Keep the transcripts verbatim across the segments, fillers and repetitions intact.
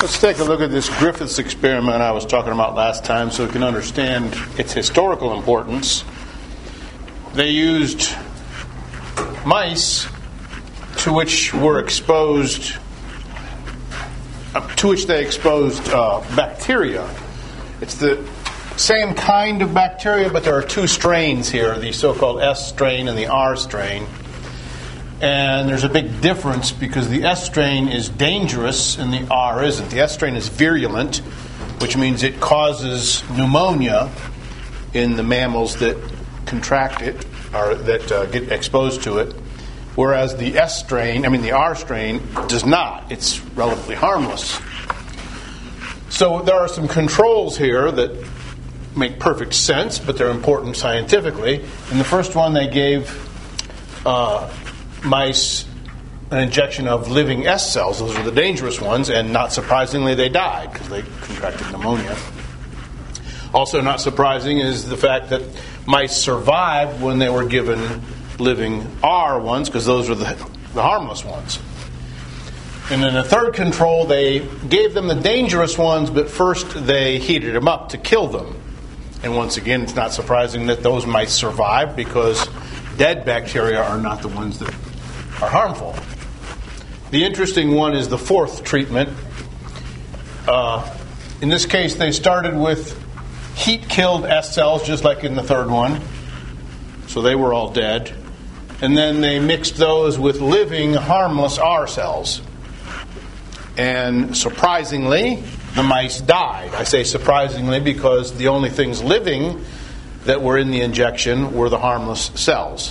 Let's take a look at this Griffiths experiment I was talking about last time so we can understand its historical importance. They used mice to which were exposed, uh, to which they exposed uh, bacteria. It's the same kind of bacteria, but there are two strains here, the so-called S strain and the R strain. And there's a big difference because the S strain is dangerous and the R isn't. The S strain is virulent, which means it causes pneumonia in the mammals that contract it or that uh, get exposed to it, whereas the S strain, I mean the R strain, does not. It's relatively harmless. So there are some controls here that make perfect sense, but they're important scientifically. In the first one, they gave uh, mice an injection of living S cells. Those are the dangerous ones, and not surprisingly, they died because they contracted pneumonia. Also not surprising is the fact that mice survived when they were given living R ones, because those are the, the harmless ones. And in the third control, they gave them the dangerous ones, but first they heated them up to kill them. And once again, it's not surprising that those mice survived, because dead bacteria are not the ones that are harmful. The interesting one is the fourth treatment. Uh, in this case, they started with heat-killed S cells, just like in the third one. So they were all dead. And then they mixed those with living, harmless R cells. And surprisingly, the mice died. I say surprisingly because the only things living that were in the injection were the harmless cells.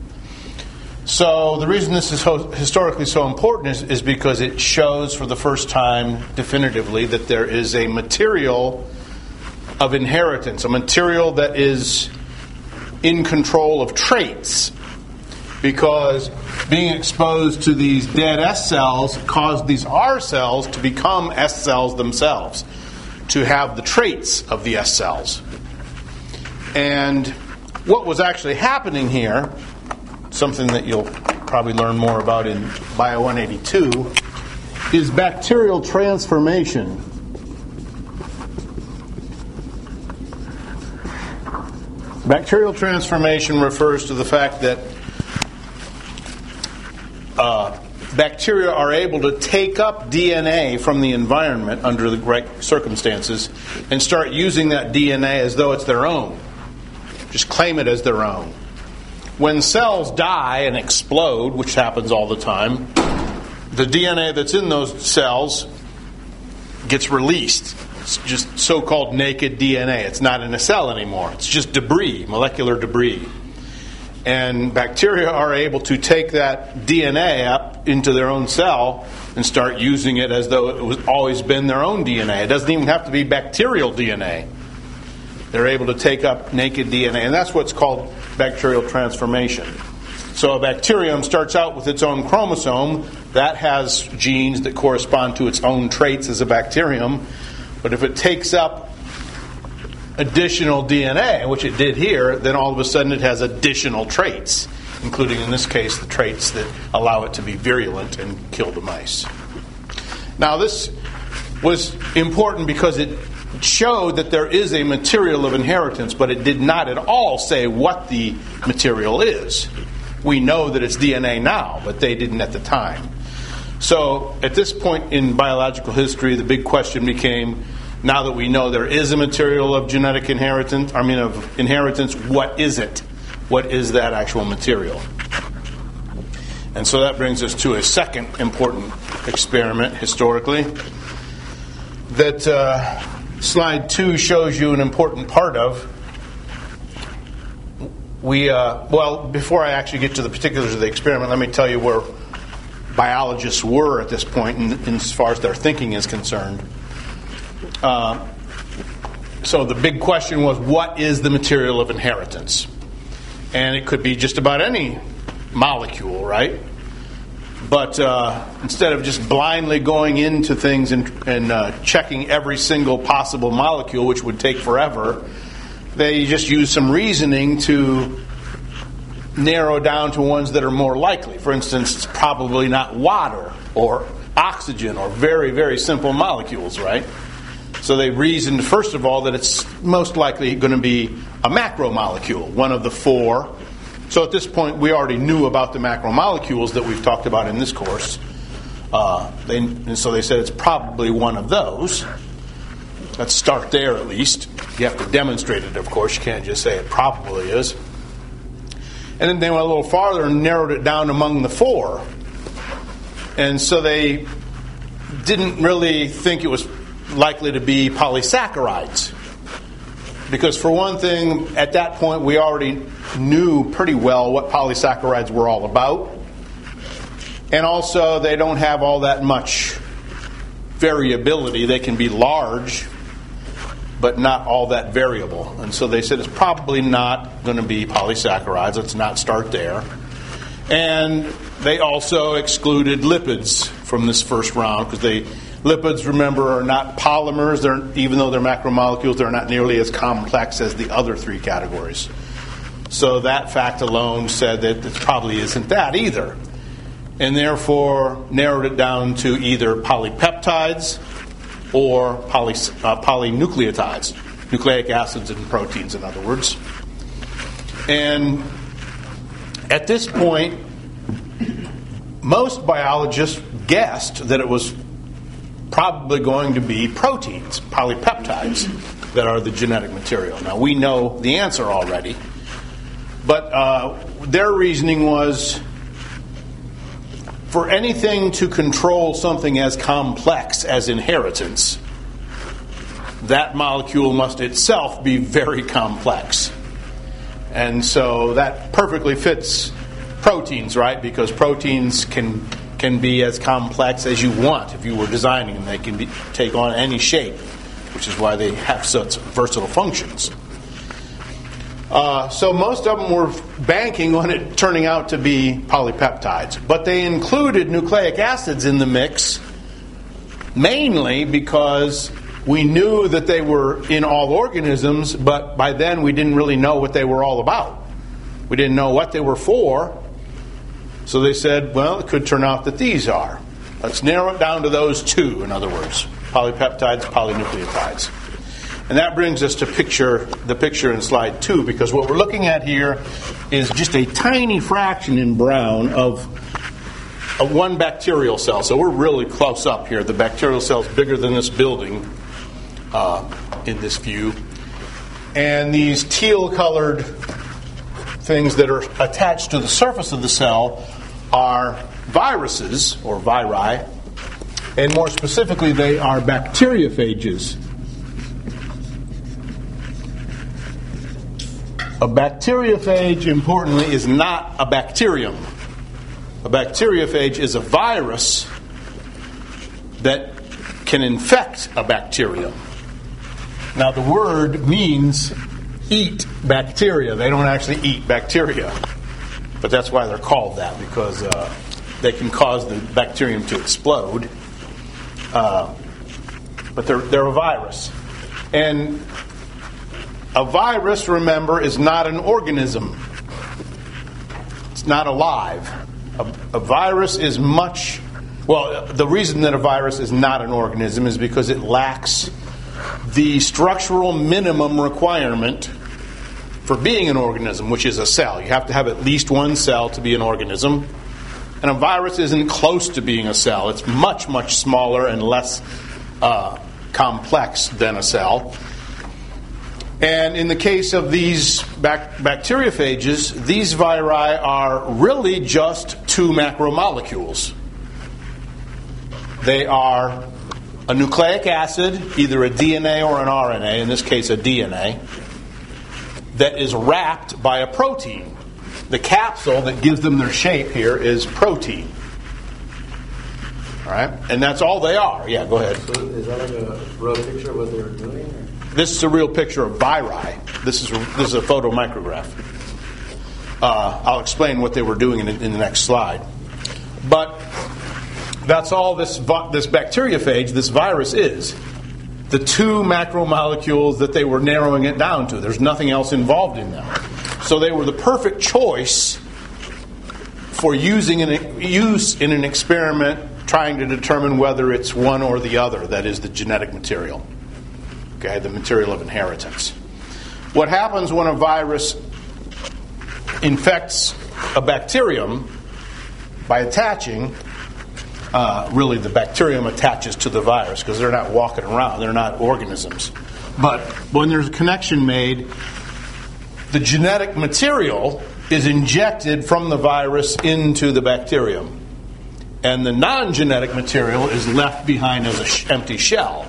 So the reason this is ho- historically so important is, is because it shows for the first time definitively that there is a material of inheritance, a material that is in control of traits. Because being exposed to these dead S cells caused these R cells to become S cells themselves, to have the traits of the S cells. And what was actually happening here, something that you'll probably learn more about in Bio one eighty-two, is bacterial transformation. Bacterial transformation refers to the fact that uh, bacteria are able to take up D N A from the environment under the right circumstances and start using that D N A as though it's their own. Just claim it as their own. When cells die and explode, which happens all the time, the D N A that's in those cells gets released. It's just so-called naked D N A. It's not in a cell anymore. It's just debris, molecular debris. And bacteria are able to take that D N A up into their own cell and start using it as though it was always been their own D N A. It doesn't even have to be bacterial D N A. They're able to take up naked D N A, and that's what's called bacterial transformation. So a bacterium starts out with its own chromosome. That has genes that correspond to its own traits as a bacterium. But if it takes up additional D N A, which it did here, then all of a sudden it has additional traits, including in this case the traits that allow it to be virulent and kill the mice. Now this was important because it showed that there is a material of inheritance, but it did not at all say what the material is. We know that it's D N A now, but they didn't at the time. So at this point in biological history, the big question became, now that we know there is a material of genetic inheritance, I mean of inheritance, what is it? What is that actual material? And so that brings us to a second important experiment historically that uh, slide two shows you an important part of. We uh, well, before I actually get to the particulars of the experiment, let me tell you where biologists were at this point in, in as far as their thinking is concerned. Uh, so the big question was, what is the material of inheritance? And it could be just about any molecule, right? But uh, instead of just blindly going into things and, and uh, checking every single possible molecule, which would take forever, they just used some reasoning to narrow down to ones that are more likely. For instance, it's probably not water or oxygen or very, very simple molecules, right? So they reasoned, first of all, that it's most likely going to be a macromolecule, one of the four. So at this point, we already knew about the macromolecules that we've talked about in this course. Uh, they, and so they said it's probably one of those. Let's start there at least. You have to demonstrate it, of course. You can't just say it probably is. And then they went a little farther and narrowed it down among the four. And so they didn't really think it was likely to be polysaccharides. Because for one thing, at that point, we already knew pretty well what polysaccharides were all about. And also, they don't have all that much variability. They can be large, but not all that variable. And so they said it's probably not going to be polysaccharides. Let's not start there. And they also excluded lipids from this first round because they lipids, remember, are not polymers. They're, even though they're macromolecules, they're not nearly as complex as the other three categories. So that fact alone said that it probably isn't that either. And therefore narrowed it down to either polypeptides or poly, uh, polynucleotides, nucleic acids and proteins, in other words. And at this point, most biologists guessed that it was probably going to be proteins, polypeptides, that are the genetic material. Now, we know the answer already, but uh, their reasoning was, for anything to control something as complex as inheritance, that molecule must itself be very complex. And so that perfectly fits proteins, right? Because proteins can can be as complex as you want if you were designing them. They can be, take on any shape, which is why they have such versatile functions. Uh, so most of them were banking on it turning out to be polypeptides. But they included nucleic acids in the mix mainly because we knew that they were in all organisms, but by then we didn't really know what they were all about. We didn't know what they were for. So they said, well, it could turn out that these are. Let's narrow it down to those two, in other words, polypeptides, polynucleotides. And that brings us to picture the picture in slide two, because what we're looking at here is just a tiny fraction in brown of, of one bacterial cell. So we're really close up here. The bacterial cell is bigger than this building uh, in this view. And these teal-colored things that are attached to the surface of the cell are viruses, or viri, and more specifically, they are bacteriophages. A bacteriophage, importantly, is not a bacterium. A bacteriophage is a virus that can infect a bacterium. Now, the word means eat bacteria. They don't actually eat bacteria. But that's why they're called that, because uh, they can cause the bacterium to explode. Uh, but they're, they're a virus. And a virus, remember, is not an organism. It's not alive. A, a virus is much... Well, the reason that a virus is not an organism is because it lacks the structural minimum requirement for being an organism, which is a cell. You have to have at least one cell to be an organism. And a virus isn't close to being a cell. It's much, much smaller and less uh, complex than a cell. And in the case of these bac- bacteriophages, these viri are really just two macromolecules. They are a nucleic acid, either a D N A or an R N A, in this case a D N A, that is wrapped by a protein. The capsule that gives them their shape here is protein. All right? And that's all they are. Yeah, go ahead. So is that like a real picture of what they were doing? Or? This is a real picture of viri. This is this is a photomicrograph. Uh, I'll explain what they were doing in, in the next slide. But that's all this this bacteriophage, this virus is. The two macromolecules that they were narrowing it down to. There's nothing else involved in them. So they were the perfect choice for using an, use in an experiment trying to determine whether it's one or the other, that is the genetic material, okay, the material of inheritance. What happens when a virus infects a bacterium by attaching, uh, really the bacterium attaches to the virus because they're not walking around, they're not organisms. But when there's a connection made, the genetic material is injected from the virus into the bacterium. And the non-genetic material is left behind as an sh- empty shell.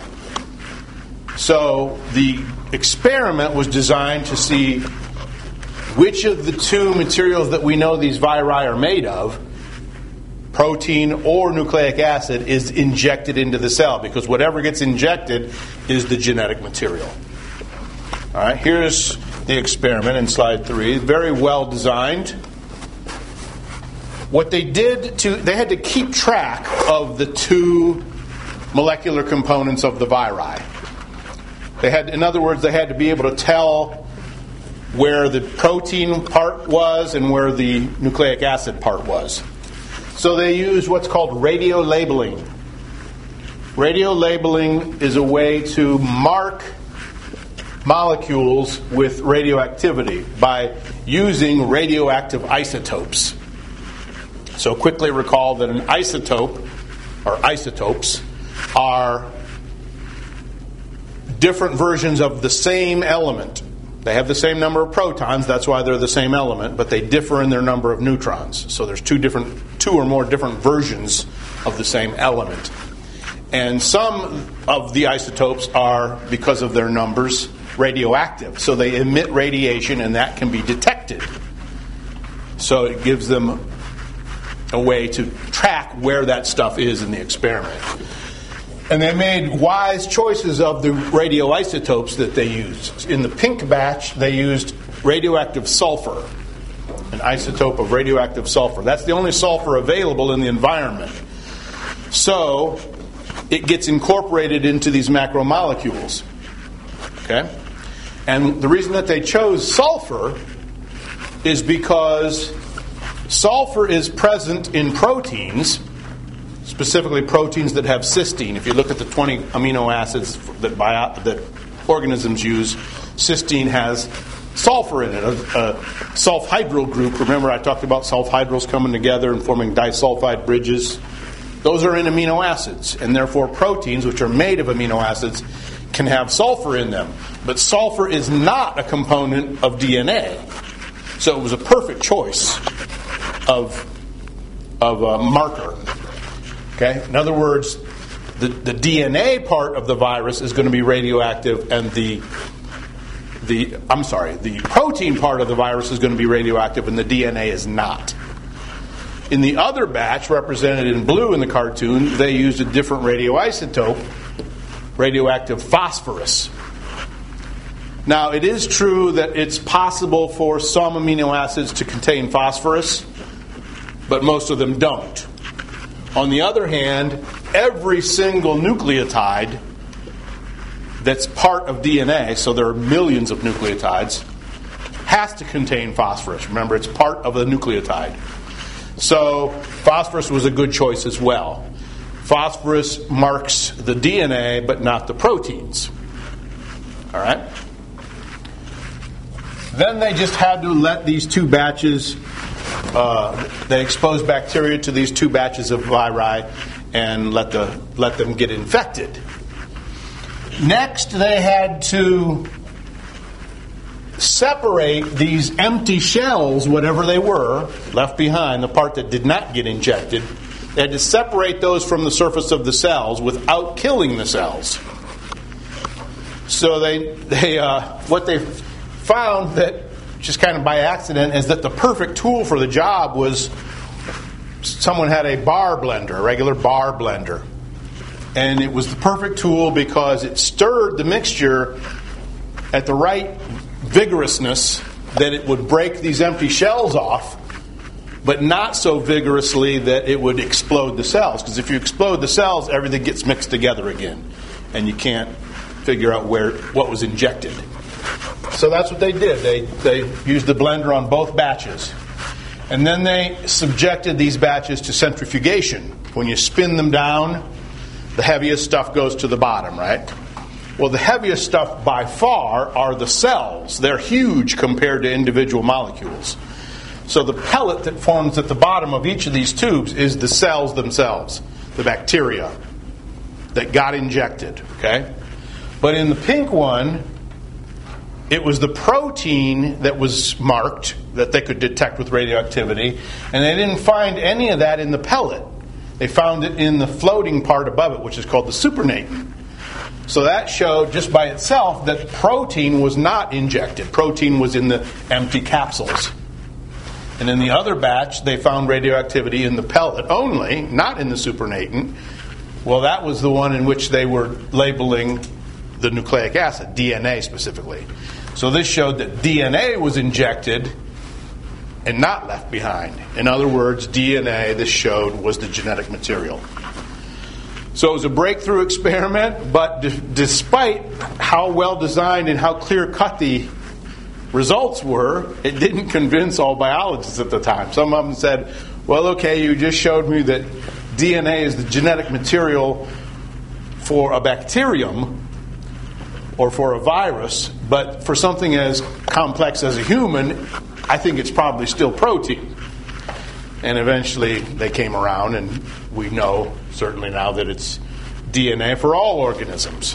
So the experiment was designed to see which of the two materials that we know these viri are made of, protein or nucleic acid, is injected into the cell, because whatever gets injected is the genetic material. All right, here's the experiment in slide three. Very well designed. What they did to, they had to keep track of the two molecular components of the viri. They had, in other words, they had to be able to tell where the protein part was and where the nucleic acid part was. So they used what's called radio labeling. Radio labeling is a way to mark molecules with radioactivity by using radioactive isotopes. So quickly recall that an isotope, or isotopes, are different versions of the same element. They have the same number of protons, that's why they're the same element, but they differ in their number of neutrons. So there's two different, two or more different versions of the same element. And some of the isotopes are, because of their numbers, radioactive. So they emit radiation, and that can be detected. So it gives them a way to track where that stuff is in the experiment. And they made wise choices of the radioisotopes that they used. In the pink batch, they used radioactive sulfur, an isotope of radioactive sulfur. That's the only sulfur available in the environment. So it gets incorporated into these macromolecules. Okay? And the reason that they chose sulfur is because sulfur is present in proteins, specifically proteins that have cysteine. If you look at the twenty amino acids that, bio, that organisms use, cysteine has sulfur in it, a, a sulfhydryl group. Remember I talked about sulfhydryls coming together and forming disulfide bridges? Those are in amino acids, and therefore proteins, which are made of amino acids, can have sulfur in them. But sulfur is not a component of D N A. So it was a perfect choice of, of a marker. Okay? In other words, the, the D N A part of the virus is going to be radioactive, and the the I'm sorry, the protein part of the virus is going to be radioactive, and the D N A is not. In the other batch, represented in blue in the cartoon, they used a different radioisotope, radioactive phosphorus. Now, it is true that it's possible for some amino acids to contain phosphorus, but most of them don't. On the other hand, every single nucleotide that's part of D N A, so there are millions of nucleotides, has to contain phosphorus. Remember, it's part of the nucleotide. So phosphorus was a good choice as well. Phosphorus marks the D N A, but not the proteins. All right? Then they just had to let these two batches, uh, they exposed bacteria to these two batches of viri and let the let them get infected. Next, they had to separate these empty shells, whatever they were, left behind, the part that did not get injected. They had to separate those from the surface of the cells without killing the cells. So they, they uh, what they found, that just kind of by accident, is that the perfect tool for the job was someone had a bar blender, a regular bar blender. And it was the perfect tool because it stirred the mixture at the right vigorousness that it would break these empty shells off, but not so vigorously that it would explode the cells. Because if you explode the cells, everything gets mixed together again, and you can't figure out where what was injected. So that's what they did. They they used the blender on both batches. And then they subjected these batches to centrifugation. When you spin them down, the heaviest stuff goes to the bottom, right? Well, the heaviest stuff by far are the cells. They're huge compared to individual molecules. So the pellet that forms at the bottom of each of these tubes is the cells themselves, the bacteria that got injected, okay? But in the pink one, it was the protein that was marked that they could detect with radioactivity, and they didn't find any of that in the pellet. They found it in the floating part above it, which is called the supernatant. So that showed just by itself that protein was not injected. Protein was in the empty capsules. And in the other batch, they found radioactivity in the pellet only, not in the supernatant. Well, that was the one in which they were labeling the nucleic acid, D N A specifically. So this showed that D N A was injected and not left behind. In other words, D N A, this showed, was the genetic material. So it was a breakthrough experiment, but d- despite how well designed and how clear-cut the results were, it didn't convince all biologists at the time. Some of them said, well, okay, you just showed me that D N A is the genetic material for a bacterium or for a virus, but for something as complex as a human, I think it's probably still protein. And eventually they came around, and we know certainly now that it's D N A for all organisms.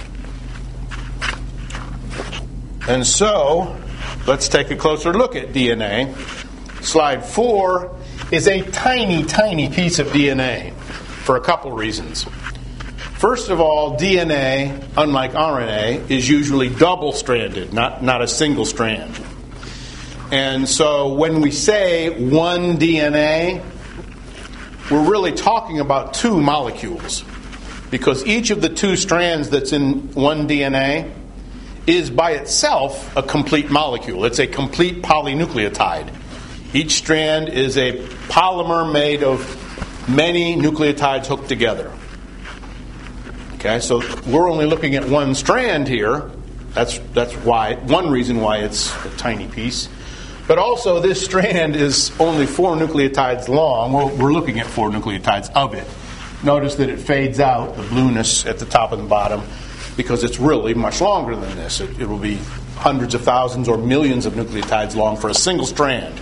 And so, let's take a closer look at D N A. Slide four is a tiny, tiny piece of D N A for a couple reasons. First of all, D N A, unlike R N A, is usually double-stranded, not, not a single strand. And so when we say one D N A, we're really talking about two molecules, because each of the two strands that's in one D N A is by itself a complete molecule. It's a complete polynucleotide. Each strand is a polymer made of many nucleotides hooked together. Okay, so we're only looking at one strand here. That's that's why one reason why it's a tiny piece. But also, this strand is only four nucleotides long. We're, we're looking at four nucleotides of it. Notice that it fades out, the blueness at the top and the bottom, because it's really much longer than this. It, it will be hundreds of thousands or millions of nucleotides long for a single strand.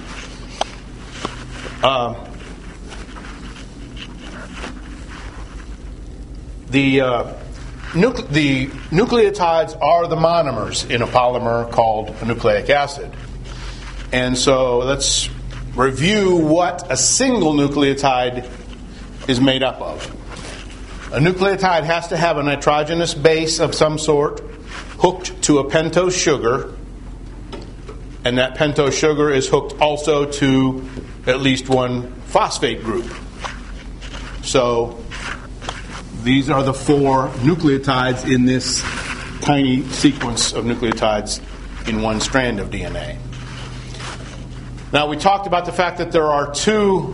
Uh, the, uh, nucle- the nucleotides are the monomers in a polymer called a nucleic acid. And so let's review what a single nucleotide is made up of. A nucleotide has to have a nitrogenous base of some sort hooked to a pentose sugar, and that pentose sugar is hooked also to at least one phosphate group. So these are the four nucleotides in this tiny sequence of nucleotides in one strand of D N A. Now, we talked about the fact that there are two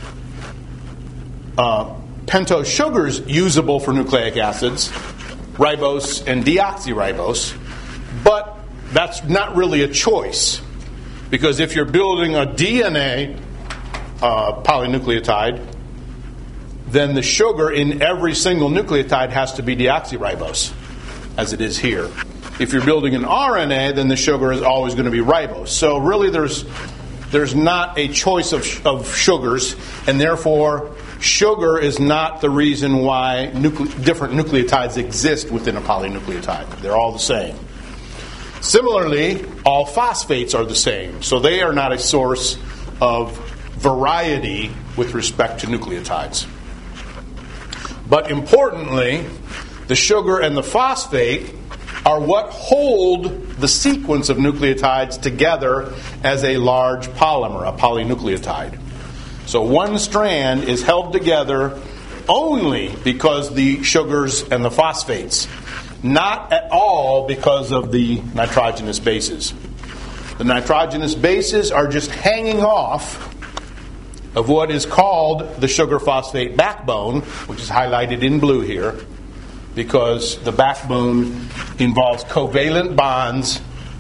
uh, pentose sugars usable for nucleic acids, ribose and deoxyribose, but that's not really a choice, because if you're building a D N A uh, polynucleotide, then the sugar in every single nucleotide has to be deoxyribose, as it is here. If you're building an R N A, then the sugar is always going to be ribose. So really there's there's not a choice of, of sugars, and therefore sugar is not the reason why nucle- different nucleotides exist within a polynucleotide. They're all the same. Similarly, all phosphates are the same, so they are not a source of variety with respect to nucleotides. But importantly, the sugar and the phosphate are what hold the sequence of nucleotides together as a large polymer, a polynucleotide. So one strand is held together only because the sugars and the phosphates, not at all because of the nitrogenous bases. The nitrogenous bases are just hanging off of what is called the sugar-phosphate backbone, which is highlighted in blue here, because the backbone involves covalent bonds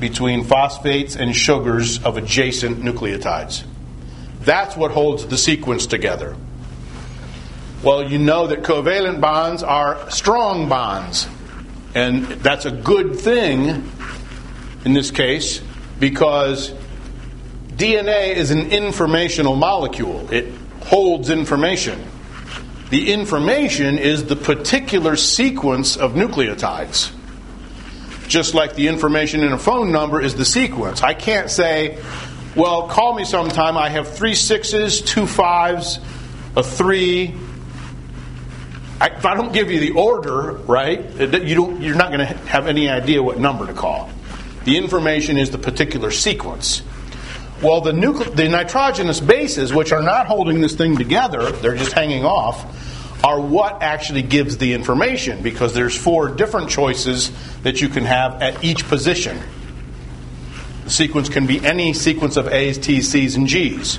between phosphates and sugars of adjacent nucleotides. That's what holds the sequence together. Well, you know that covalent bonds are strong bonds. And that's a good thing in this case because D N A is an informational molecule. It holds information. The information is the particular sequence of nucleotides. Just like the information in a phone number is the sequence. I can't say, well, call me sometime. I have three sixes, two fives, a three. I, if I don't give you the order, right, you don't, you're not going to have any idea what number to call. The information is the particular sequence. Well, the, nucle- the nitrogenous bases, which are not holding this thing together, they're just hanging off, are what actually gives the information, because there's four different choices that you can have at each position. The sequence can be any sequence of A's, T's, C's, and G's.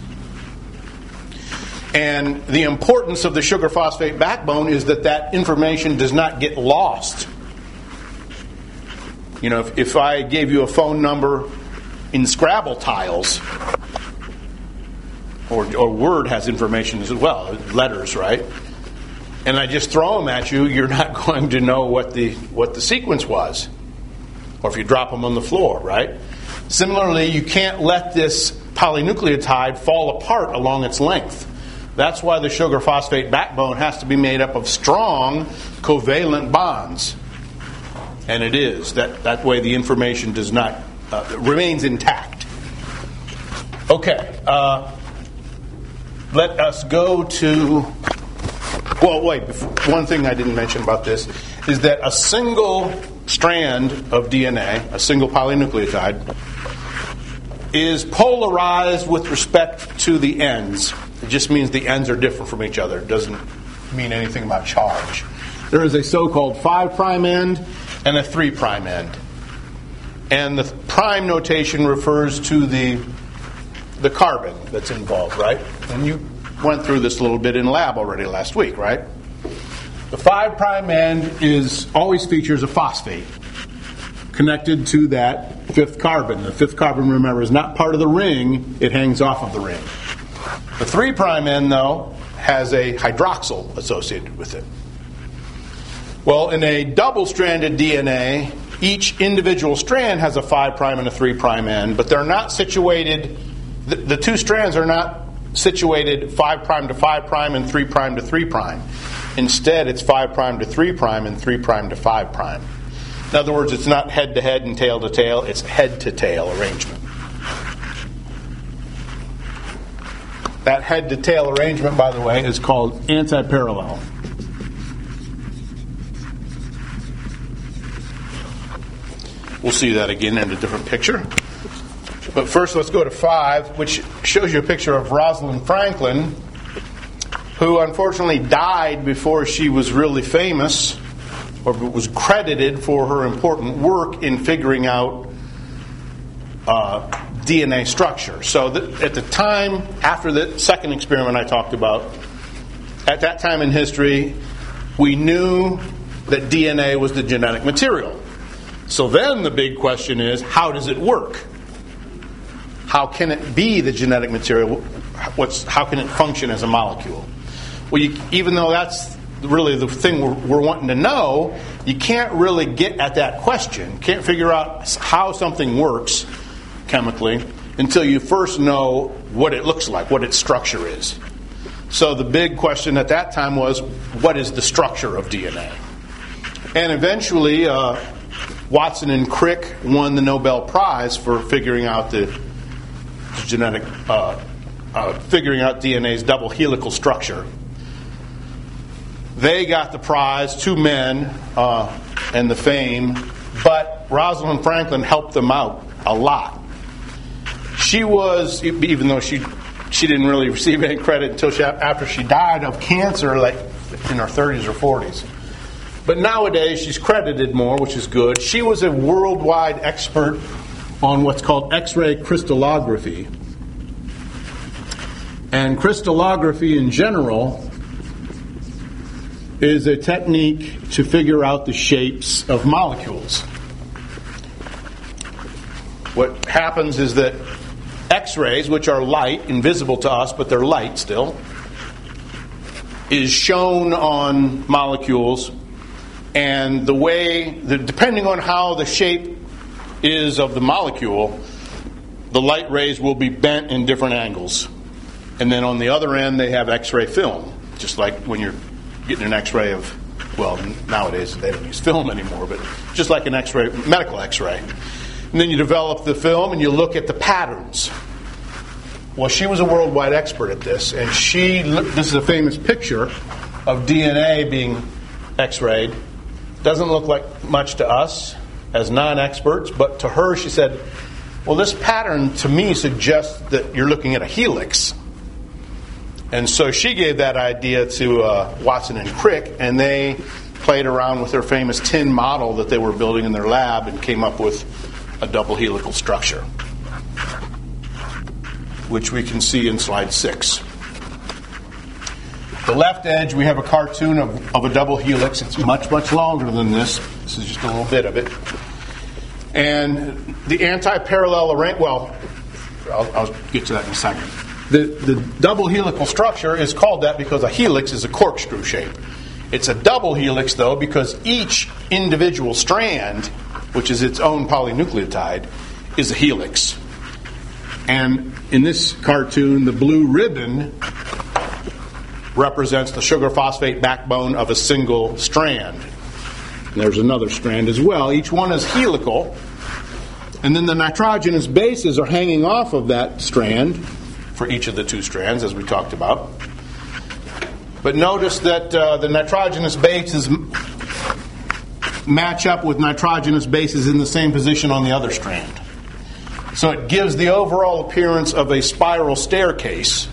And the importance of the sugar phosphate backbone is that that information does not get lost. You know, if, if I gave you a phone number in Scrabble tiles, or, or Word has information as well, letters, right? And I just throw them at you, you're not going to know what the what the sequence was. Or if you drop them on the floor, right? Similarly, you can't let this polynucleotide fall apart along its length. That's why the sugar phosphate backbone has to be made up of strong covalent bonds. And it is. That, that way the information does not uh, remains intact. Okay. Uh, let us go to... Well, wait, one thing I didn't mention about this is that a single strand of D N A, a single polynucleotide, is polarized with respect to the ends. It just means the ends are different from each other. It doesn't mean anything about charge. There is a so-called five prime end and a three prime end. And the prime notation refers to the the carbon that's involved, right? And you went through this a little bit in lab already last week, right? The five prime end is always features a phosphate connected to that fifth carbon. The fifth carbon, remember, is not part of the ring. It hangs off of the ring. The three prime end, though, has a hydroxyl associated with it. Well, in a double-stranded D N A, each individual strand has a five prime and a three prime end, but they're not situated, the, the two strands are not situated five prime to five prime and three prime to three prime. Instead, it's five prime to three prime and three prime to five prime. In other words, it's not head to head and tail to tail, it's head to tail arrangement. That head to tail arrangement, by the way, is called anti-parallel. We'll see that again in a different picture. But first, let's go to five, which shows you a picture of Rosalind Franklin, who unfortunately died before she was really famous, or was credited for her important work in figuring out uh, D N A structure. So that at the time, after the second experiment I talked about, at that time in history, we knew that D N A was the genetic material. So then the big question is, how does it work? How can it be the genetic material? What's, how can it function as a molecule? Well, you, even though that's really the thing we're, we're wanting to know, you can't really get at that question. Can't figure out how something works chemically until you first know what it looks like, what its structure is. So the big question at that time was, what is the structure of D N A? And eventually, uh, Watson and Crick won the Nobel Prize for figuring out the genetic, uh, uh, figuring out D N A's double helical structure. They got the prize, two men, uh, and the fame, but Rosalind Franklin helped them out a lot. She was, even though she she didn't really receive any credit until she, after she died of cancer, like in her thirties or forties. But nowadays she's credited more, which is good. She was a worldwide expert on what's called X-ray crystallography. And crystallography in general is a technique to figure out the shapes of molecules. what happens is that X-rays, which are light, invisible to us, but they're light still, is shown on molecules, and the way, the, depending on how the shape is of the molecule, the light rays will be bent in different angles. And then on the other end, they have X-ray film, just like when you're getting an X-ray of, well, nowadays they don't use film anymore, but just like an X-ray, medical X-ray. And then you develop the film and you look at the patterns. Well, she was a worldwide expert at this, and she, this is a famous picture of D N A being X-rayed. Doesn't look like much to us as non-experts, but to her she said, well, this pattern to me suggests that you're looking at a helix. And so she gave that idea to uh, Watson and Crick, and they played around with their famous tin model that they were building in their lab and came up with a double helical structure, which we can see in slide six. The left edge, we have a cartoon of, of a double helix. It's much, much longer than this. This is just a little bit of it. And the anti-parallel arrangement, well, I'll, I'll get to that in a second. The, the double helical structure is called that because a helix is a corkscrew shape. It's a double helix, though, because each individual strand, which is its own polynucleotide, is a helix. And in this cartoon, the blue ribbon represents the sugar phosphate backbone of a single strand. And there's another strand as well. Each one is helical. And then the nitrogenous bases are hanging off of that strand for each of the two strands, as we talked about. But notice that uh, the nitrogenous bases match up with nitrogenous bases in the same position on the other strand. So it gives the overall appearance of a spiral staircase,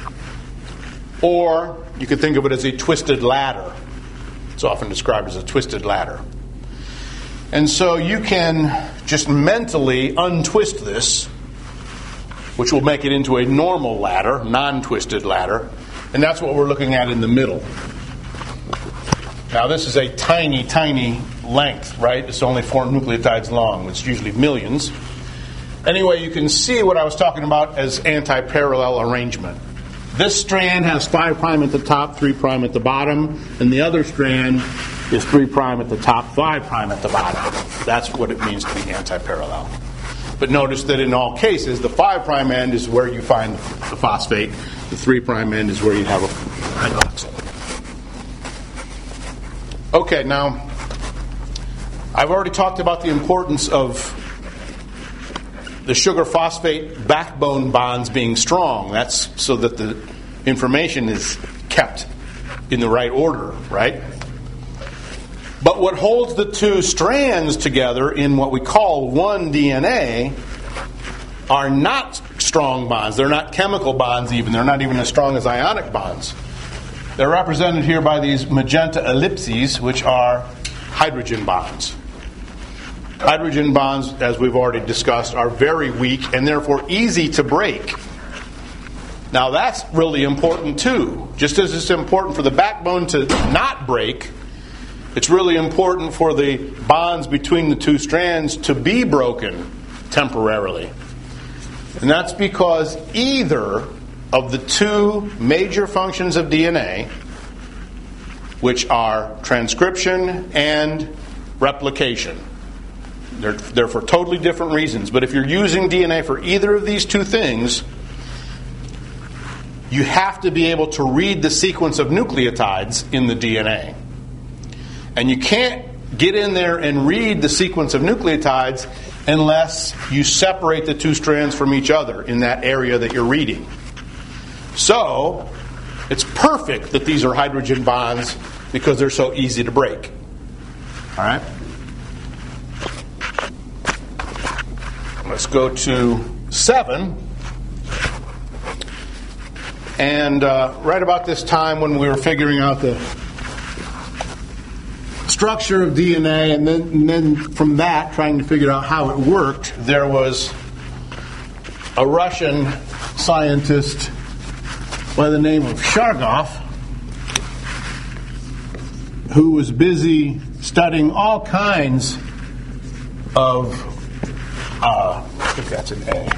or you could think of it as a twisted ladder. It's often described as a twisted ladder. And so you can just mentally untwist this, which will make it into a normal ladder, non-twisted ladder, and that's what we're looking at in the middle. Now this is a tiny, tiny length, right? It's only four nucleotides long. It's usually millions. Anyway, you can see what I was talking about as anti-parallel arrangement. This strand has five prime at the top, three prime at the bottom, and the other strand is three prime at the top, five prime at the bottom. That's what it means to be anti-parallel. But notice that in all cases, the five prime end is where you find the phosphate, the three prime end is where you have a hydroxyl. Okay, now, I've already talked about the importance of the sugar phosphate backbone bonds being strong. That's so that the information is kept in the right order, right? But what holds the two strands together in what we call one D N A are not strong bonds. They're not chemical bonds even. They're not even as strong as ionic bonds. They're represented here by these magenta ellipses, which are hydrogen bonds. Hydrogen bonds, as we've already discussed, are very weak and therefore easy to break. Now that's really important too. Just as it's important for the backbone to not break, it's really important for the bonds between the two strands to be broken temporarily. And that's because either of the two major functions of D N A, which are transcription and replication, they're, they're for totally different reasons. But if you're using D N A for either of these two things, you have to be able to read the sequence of nucleotides in the D N A. And you can't get in there and read the sequence of nucleotides unless you separate the two strands from each other in that area that you're reading. So, it's perfect that these are hydrogen bonds because they're so easy to break. All right? Let's go to seven. And uh, right about this time when we were figuring out the structure of D N A, and then, and then from that trying to figure out how it worked, there was a Russian scientist by the name of Shargov who was busy studying all kinds of uh, think that's an A.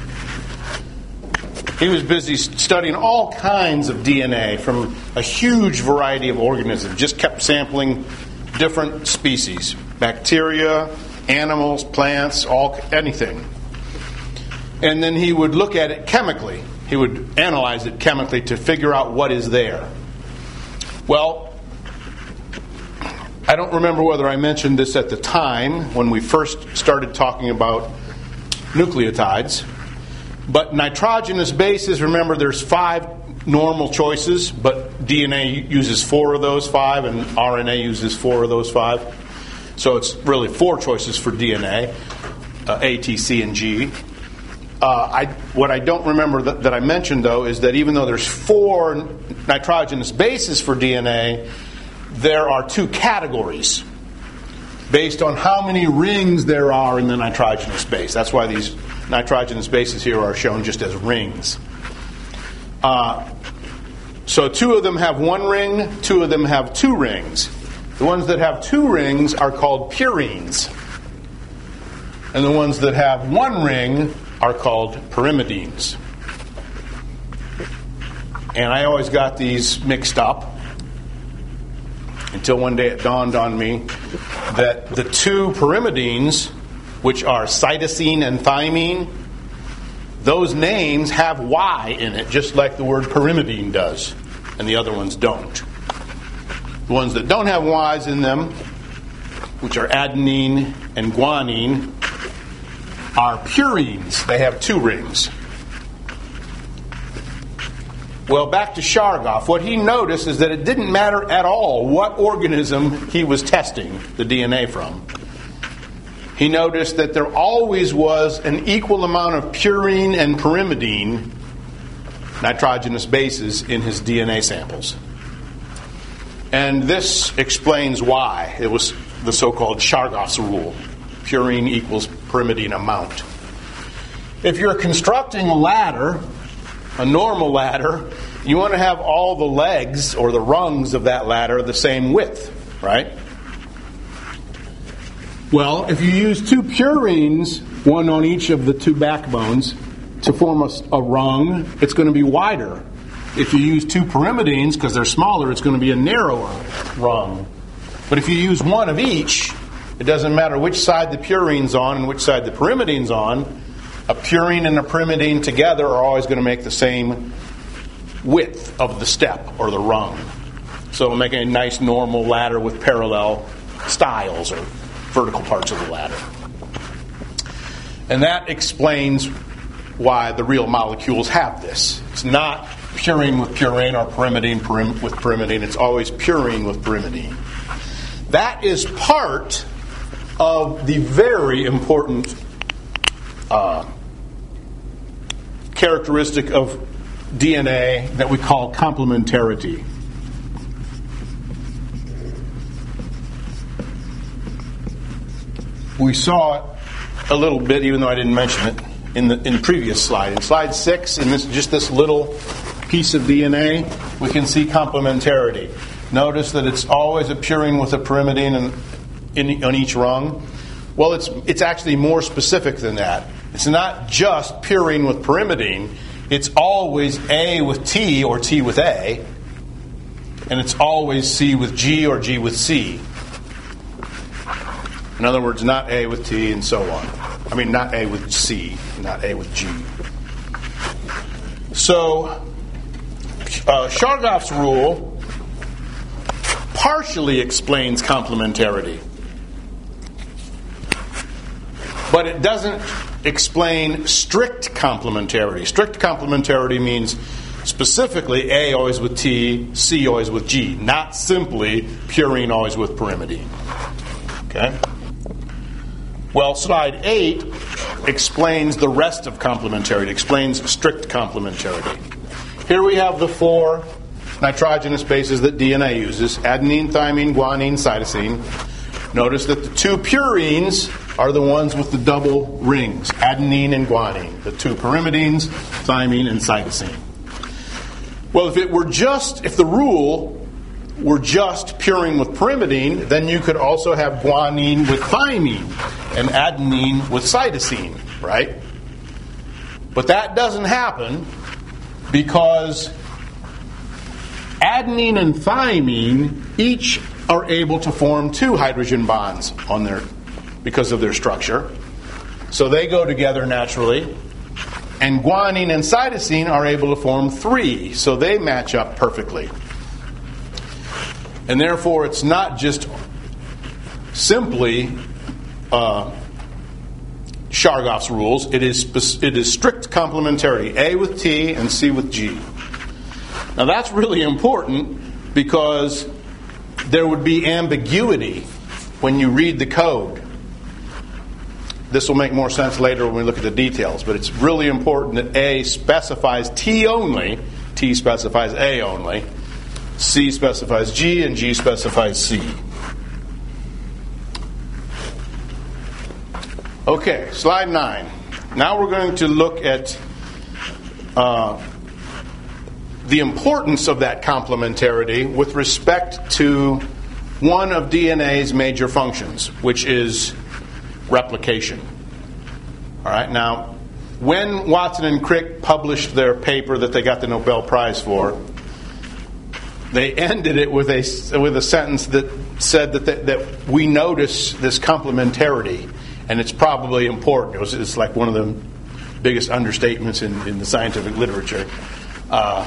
He was busy studying all kinds of D N A from a huge variety of organisms. Just kept sampling different species, bacteria, animals, plants, all anything. And then he would look at it chemically. He would analyze it chemically to figure out what is there. Well, I don't remember whether I mentioned this at the time when we first started talking about nucleotides. But nitrogenous bases, remember there's five normal choices, but D N A uses four of those five and R N A uses four of those five. So it's really four choices for D N A, uh, A, T, C, and G. Uh, I, what I don't remember that, that I mentioned, though, is that even though there's four nitrogenous bases for D N A, there are two categories based on how many rings there are in the nitrogenous base. That's why these nitrogenous bases here are shown just as rings. Uh, so two of them have one ring, two of them have two rings. The ones that have two rings are called purines. And the ones that have one ring are called pyrimidines. And I always got these mixed up until one day it dawned on me that the two pyrimidines, which are cytosine and thymine, those names have Y in it, just like the word pyrimidine does, and the other ones don't. The ones that don't have Y's in them, which are adenine and guanine, are purines. They have two rings. Well, back to Chargaff. What he noticed is that it didn't matter at all what organism he was testing the D N A from. He noticed that there always was an equal amount of purine and pyrimidine, nitrogenous bases, in his D N A samples. And this explains why. It was the so-called Chargaff's rule. Purine equals pyrimidine amount. If you're constructing a ladder, a normal ladder, you want to have all the legs or the rungs of that ladder the same width, right? Well, if you use two purines, one on each of the two backbones, to form a, a rung, it's going to be wider. If you use two pyrimidines, because they're smaller, it's going to be a narrower rung. But if you use one of each, it doesn't matter which side the purine's on and which side the pyrimidine's on, a purine and a pyrimidine together are always going to make the same width of the step or the rung. So it'll make a nice normal ladder with parallel stiles or vertical parts of the ladder. And that explains why the real molecules have this. It's not purine with purine or pyrimidine pyrim- with pyrimidine. It's always purine with pyrimidine. That is part of the very important uh, characteristic of D N A that we call complementarity. We saw it a little bit, even though I didn't mention it, in the in the previous slide. In slide six, in this just this little piece of D N A, we can see complementarity. Notice that it's always a purine with a pyrimidine in, in, on each rung. Well, it's it's actually more specific than that. It's not just purine with pyrimidine. It's always A with T or T with A, and it's always C with G or G with C. In other words, not A with T and so on. I mean, not A with C, not A with G. So, uh, Chargaff's rule partially explains complementarity, but it doesn't explain strict complementarity. Strict complementarity means specifically A always with T, C always with G, not simply purine always with pyrimidine. Okay? Well, slide eight explains the rest of complementarity, explains strict complementarity. Here we have the four nitrogenous bases that D N A uses: adenine, thymine, guanine, cytosine. Notice that the two purines are the ones with the double rings, adenine and guanine. The two pyrimidines, thymine and cytosine. Well, if it were just, if the rule were just purine with pyrimidine, then you could also have guanine with thymine and adenine with cytosine. right? But that doesn't happen because adenine and thymine each are able to form two hydrogen bonds on their because of their structure. So they go together naturally. And guanine and cytosine are able to form three, so they match up perfectly. And therefore, it's not just simply uh, Chargaff's rules. It is it is strict complementarity, A with T and C with G. Now that's really important because there would be ambiguity when you read the code. This will make more sense later when we look at the details, but it's really important that A specifies T only, T specifies A only, C specifies G, and G specifies C. Okay, slide nine. Now we're going to look at uh, the importance of that complementarity with respect to one of D N A's major functions, which is replication. All right, now, when Watson and Crick published their paper that they got the Nobel Prize for, they ended it with a with a sentence that said that that, that we notice this complementarity, and it's probably important. It was it's like one of the biggest understatements in, in the scientific literature. Uh,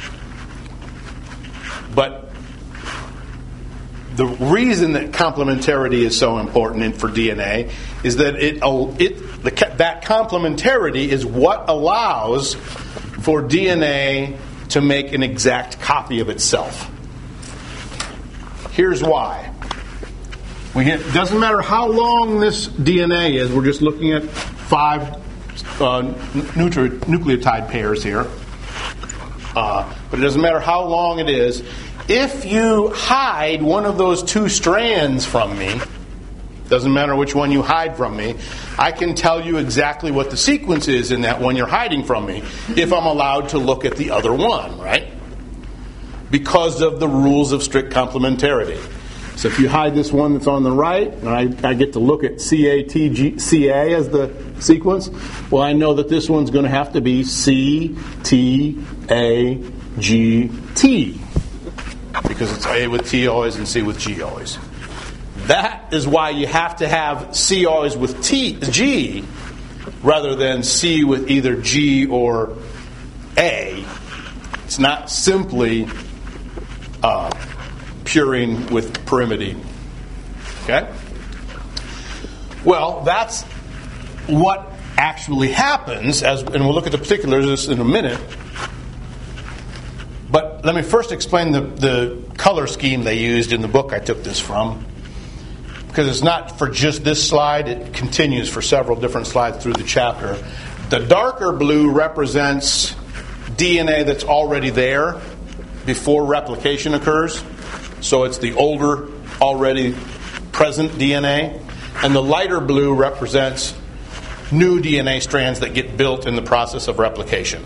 but the reason that complementarity is so important for D N A is that it, it the, that complementarity is what allows for D N A to make an exact copy of itself. Here's why. We hit, it doesn't matter how long this D N A is. We're just looking at five uh, nutri- nucleotide pairs here. Uh, but it doesn't matter how long it is. If you hide one of those two strands from me, doesn't matter which one you hide from me, I can tell you exactly what the sequence is in that one you're hiding from me if I'm allowed to look at the other one, right? Because of the rules of strict complementarity. So if you hide this one that's on the right, and I, I get to look at C A T G C A as the sequence, well, I know that this one's going to have to be C T A G T. Because it's A with T always and C with G always. That is why you have to have C always with T, G, rather than C with either G or A. It's not simply uh, purine with pyrimidine. Okay? Well, that's what actually happens, as, and we'll look at the particulars of this in a minute. But let me first explain the, the color scheme they used in the book I took this from. Because it's not for just this slide, it continues for several different slides through the chapter. The darker blue represents D N A that's already there before replication occurs. So it's the older, already present D N A. And the lighter blue represents new D N A strands that get built in the process of replication.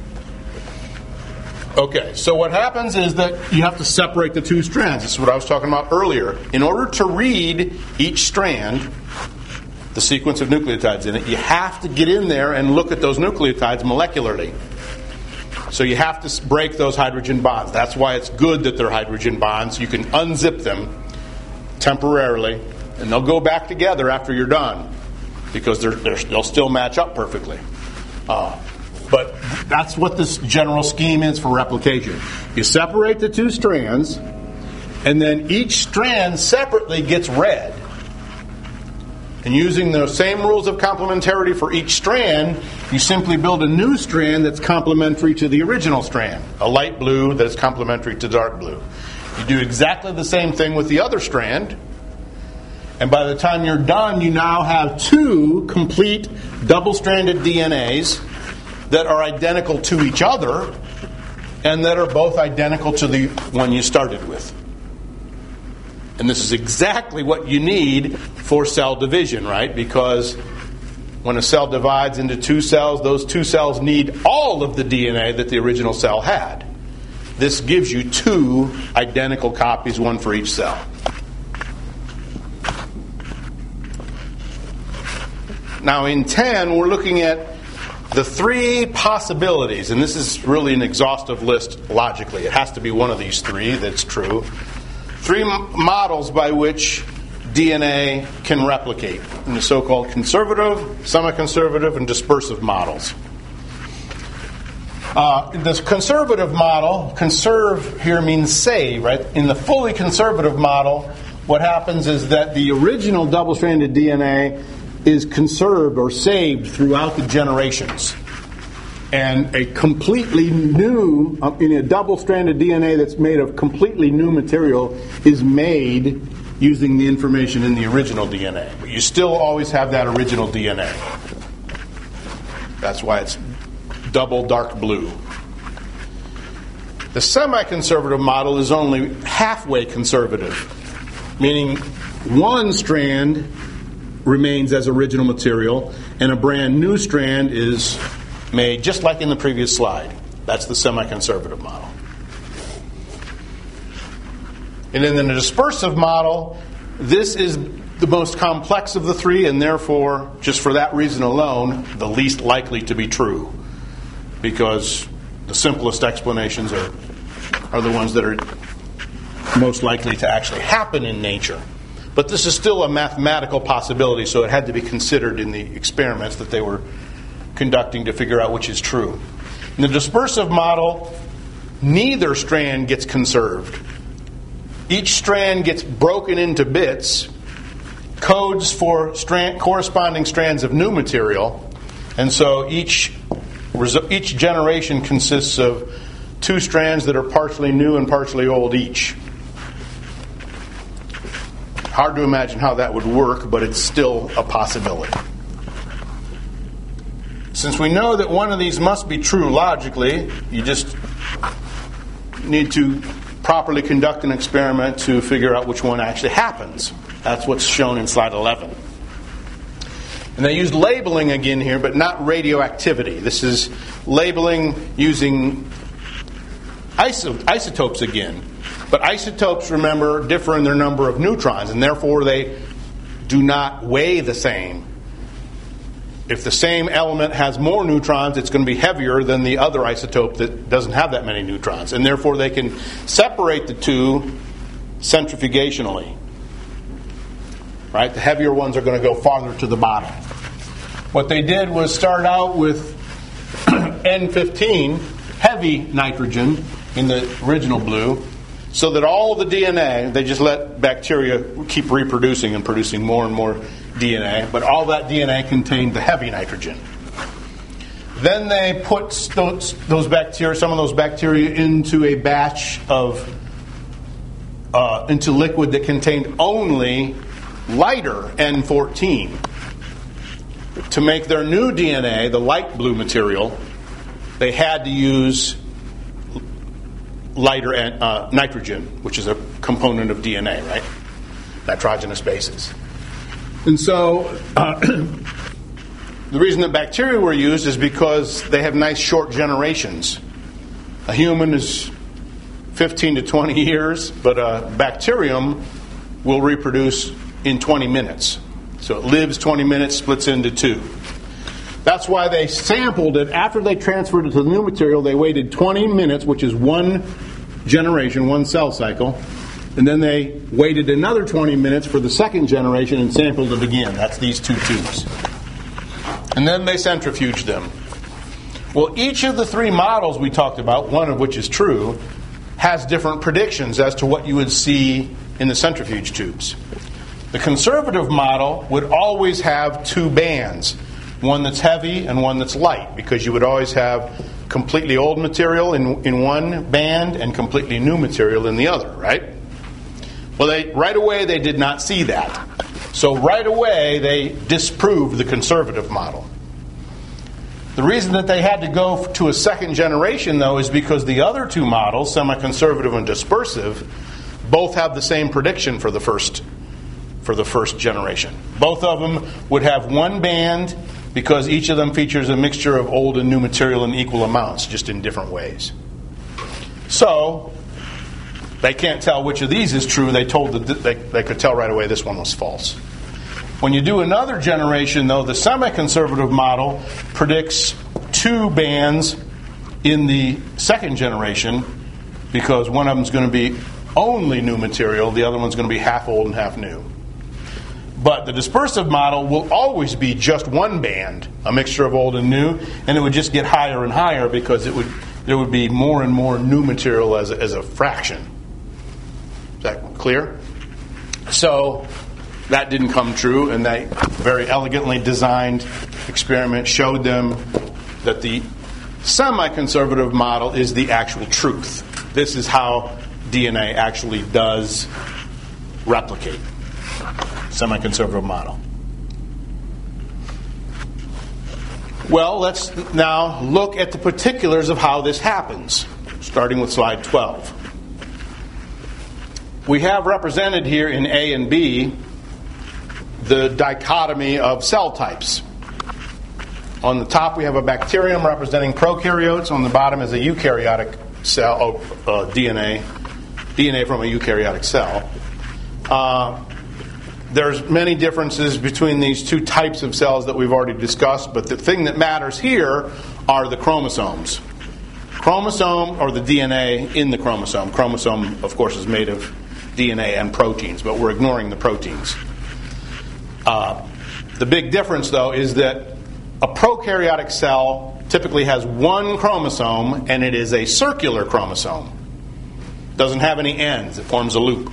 Okay, so what happens is that you have to separate the two strands. This is what I was talking about earlier. In order to read each strand, the sequence of nucleotides in it, you have to get in there and look at those nucleotides molecularly. So you have to break those hydrogen bonds. That's why it's good that they're hydrogen bonds. You can unzip them temporarily, and they'll go back together after you're done, because they're, they're, they'll still match up perfectly. Uh, But that's what this general scheme is for replication. You separate the two strands, and then each strand separately gets read. And using the same rules of complementarity for each strand, you simply build a new strand that's complementary to the original strand. A light blue that is complementary to dark blue. You do exactly the same thing with the other strand, and by the time you're done, you now have two complete double-stranded D N As that are identical to each other and that are both identical to the one you started with. And this is exactly what you need for cell division, right? Because when a cell divides into two cells, those two cells need all of the D N A that the original cell had. This gives you two identical copies, one for each cell. Now in ten, we're looking at the three possibilities, and this is really an exhaustive list logically. It has to be one of these three that's true. Three m- models by which D N A can replicate in the so-called conservative, semi-conservative, and dispersive models. Uh, this conservative model, conserve here means save, right? In the fully conservative model, what happens is that the original double-stranded D N A is conserved or saved throughout the generations. And a completely new, uh, in a double-stranded D N A that's made of completely new material is made using the information in the original D N A. But you still always have that original D N A. That's why it's double dark blue. The semi-conservative model is only halfway conservative, meaning one strand remains as original material and a brand new strand is made just like in the previous slide. That's the semi-conservative model. And then in the dispersive model, this is the most complex of the three, and therefore, just for that reason alone, the least likely to be true. Because the simplest explanations are, are the ones that are most likely to actually happen in nature. But this is still a mathematical possibility, so it had to be considered in the experiments that they were conducting to figure out which is true. In the dispersive model, neither strand gets conserved. Each strand gets broken into bits, codes for strand, corresponding strands of new material, and so each each generation consists of two strands that are partially new and partially old each. Hard to imagine how that would work, but it's still a possibility. Since we know that one of these must be true logically, you just need to properly conduct an experiment to figure out which one actually happens. That's what's shown in slide eleven. And they used labeling again here, but not radioactivity. This is labeling using iso- isotopes again. But isotopes, remember, differ in their number of neutrons, and therefore they do not weigh the same. If the same element has more neutrons, it's going to be heavier than the other isotope that doesn't have that many neutrons. And therefore they can separate the two centrifugationally. Right? The heavier ones are going to go farther to the bottom. What they did was start out with N fifteen, heavy nitrogen, in the original blue, so that all the D N A, they just let bacteria keep reproducing and producing more and more D N A, but all that D N A contained the heavy nitrogen. Then they put those, those bacteria, some of those bacteria, into a batch of, uh, into liquid that contained only lighter N fourteen. To make their new D N A, the light blue material, they had to use lighter uh, nitrogen, which is a component of D N A, right? Nitrogenous bases. And so uh, the reason that bacteria were used is because they have nice short generations. A human is fifteen to twenty years, but a bacterium will reproduce in twenty minutes. So it lives twenty minutes, splits into two. That's why they sampled it. After they transferred it to the new material, they waited twenty minutes, which is one generation, one cell cycle. And then they waited another twenty minutes for the second generation and sampled it again. That's these two tubes. And then they centrifuged them. Well, each of the three models we talked about, one of which is true, has different predictions as to what you would see in the centrifuge tubes. The conservative model would always have two bands, one that's heavy and one that's light, because you would always have completely old material in, in one band and completely new material in the other, right? Well, they, right away they did not see that. So right away they disproved the conservative model. The reason that they had to go to a second generation, though, is because the other two models, semi-conservative and dispersive, both have the same prediction for the first for the first generation. Both of them would have one band because each of them features a mixture of old and new material in equal amounts, just in different ways. So they can't tell which of these is true. They told that they, they could tell right away this one was false. When you do another generation, though, the semi-conservative model predicts two bands in the second generation, because one of them is going to be only new material, the other one's going to be half old and half new. But the dispersive model will always be just one band, a mixture of old and new, and it would just get higher and higher because it would there would be more and more new material as a, as a fraction. Is that clear? So that didn't come true, and that very elegantly designed experiment showed them that the semi-conservative model is the actual truth. This is how D N A actually does replicate. Semi-conservative model. Well, let's now look at the particulars of how this happens, starting with slide twelve. We have represented here in A and B the dichotomy of cell types. On the top we have a bacterium representing prokaryotes. On the bottom is a eukaryotic cell, oh, uh, D N A, D N A from a eukaryotic cell. Uh, there's many differences between these two types of cells that we've already discussed, but the thing that matters here are the chromosomes. Chromosome, or the D N A in the chromosome. Chromosome, of course, is made of D N A and proteins, but we're ignoring the proteins. Uh, the big difference, though, is that a prokaryotic cell typically has one chromosome, and it is a circular chromosome. Doesn't have any ends. It forms a loop.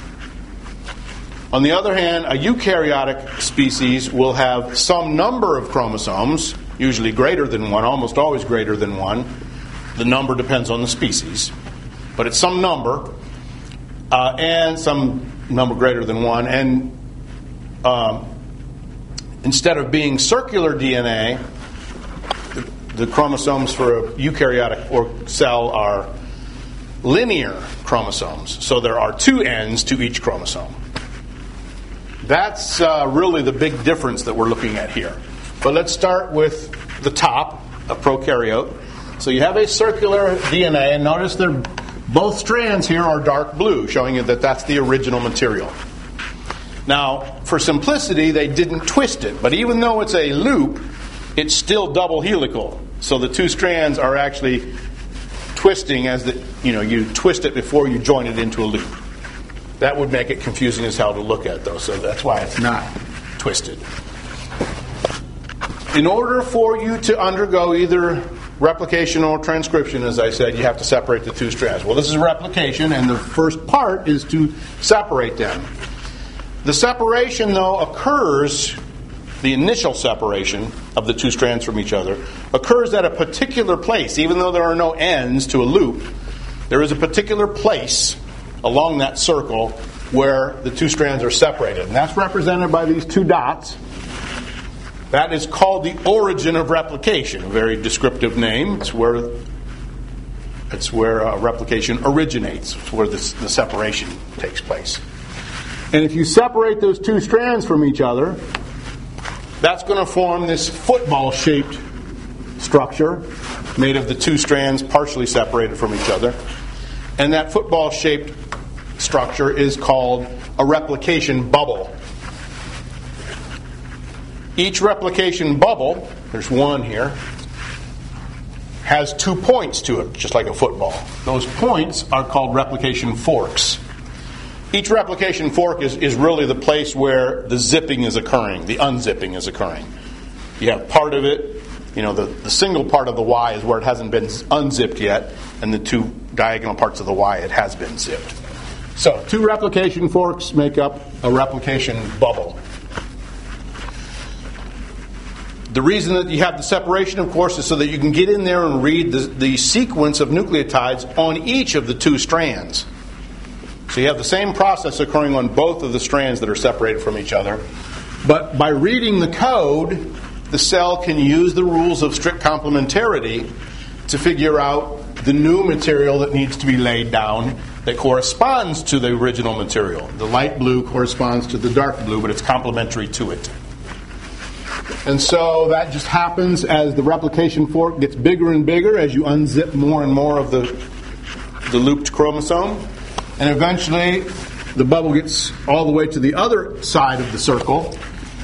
On the other hand, a eukaryotic species will have some number of chromosomes, usually greater than one, almost always greater than one. The number depends on the species, but it's some number, uh, and some number greater than one. And um, instead of being circular D N A, the, the chromosomes for a eukaryotic or cell are linear chromosomes. So there are two ends to each chromosome. That's uh, really the big difference that we're looking at here. But let's start with the top, a prokaryote. So you have a circular D N A, and notice they're, both strands here are dark blue, showing you that that's the original material. Now, for simplicity, they didn't twist it, but even though it's a loop, it's still double helical. So the two strands are actually twisting as the, you know, you twist it before you join it into a loop. That would make it confusing as hell to look at, though, so that's why it's not twisted. In order for you to undergo either replication or transcription, as I said, you have to separate the two strands. Well, this is replication, and the first part is to separate them. The separation, though, occurs, the initial separation of the two strands from each other, occurs at a particular place. Even though there are no ends to a loop, there is a particular place along that circle where the two strands are separated. And that's represented by these two dots. That is called the origin of replication, a very descriptive name. It's where it's where uh, replication originates. It's where this, the separation takes place. And if you separate those two strands from each other, that's going to form this football-shaped structure made of the two strands partially separated from each other. And that football-shaped structure is called a replication bubble. Each replication bubble, there's one here, has two points to it, just like a football. Those points are called replication forks. Each replication fork is, is really the place where the zipping is occurring, the unzipping is occurring. You have part of it, you know, the, the single part of the Y is where it hasn't been unzipped yet, and the two diagonal parts of the Y, it has been zipped. So, two replication forks make up a replication bubble. The reason that you have the separation, of course, is so that you can get in there and read the, the sequence of nucleotides on each of the two strands. So you have the same process occurring on both of the strands that are separated from each other. But by reading the code, the cell can use the rules of strict complementarity to figure out the new material that needs to be laid down that corresponds to the original material. The light blue corresponds to the dark blue, but it's complementary to it. And so that just happens as the replication fork gets bigger and bigger as you unzip more and more of the, the looped chromosome. And eventually the bubble gets all the way to the other side of the circle.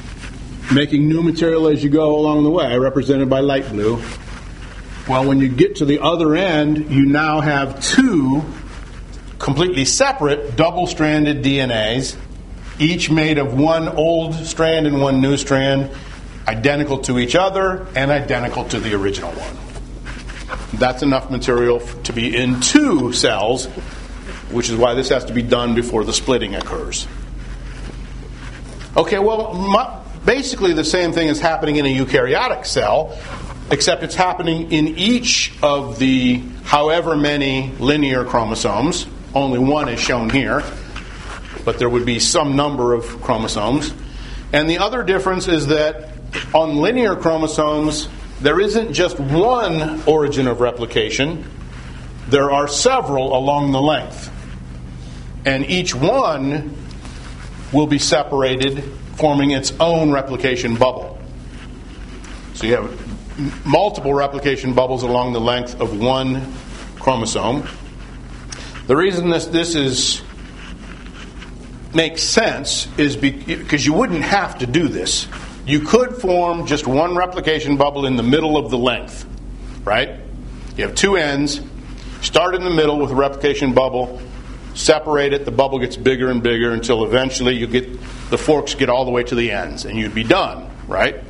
making new material as you go along the way, represented by light blue. Well, when you get to the other end, you now have two completely separate double-stranded D N As, each made of one old strand and one new strand, identical to each other and identical to the original one. That's enough material to be in two cells, which is why this has to be done before the splitting occurs. Okay, well, my, basically the same thing is happening in a eukaryotic cell, except it's happening in each of the however many linear chromosomes. Only one is shown here, but there would be some number of chromosomes. And the other difference is that on linear chromosomes, there isn't just one origin of replication. There are several along the length. And each one will be separated, forming its own replication bubble. So you have multiple replication bubbles along the length of one chromosome. The reason this this is makes sense is because you wouldn't have to do this. You could form just one replication bubble in the middle of the length, right? You have two ends, start in the middle with a replication bubble, separate it, the bubble gets bigger and bigger until eventually you get the forks get all the way to the ends and you'd be done, right?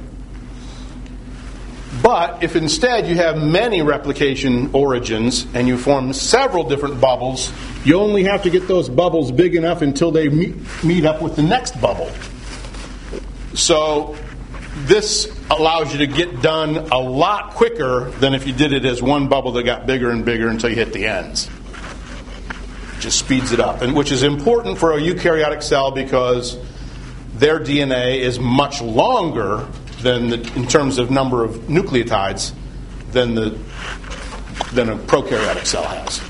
But if instead you have many replication origins and you form several different bubbles, you only have to get those bubbles big enough until they meet, meet up with the next bubble. So this allows you to get done a lot quicker than if you did it as one bubble that got bigger and bigger until you hit the ends. It just speeds it up, and which is important for a eukaryotic cell because their D N A is much longer than the, in terms of number of nucleotides than the than a prokaryotic cell has.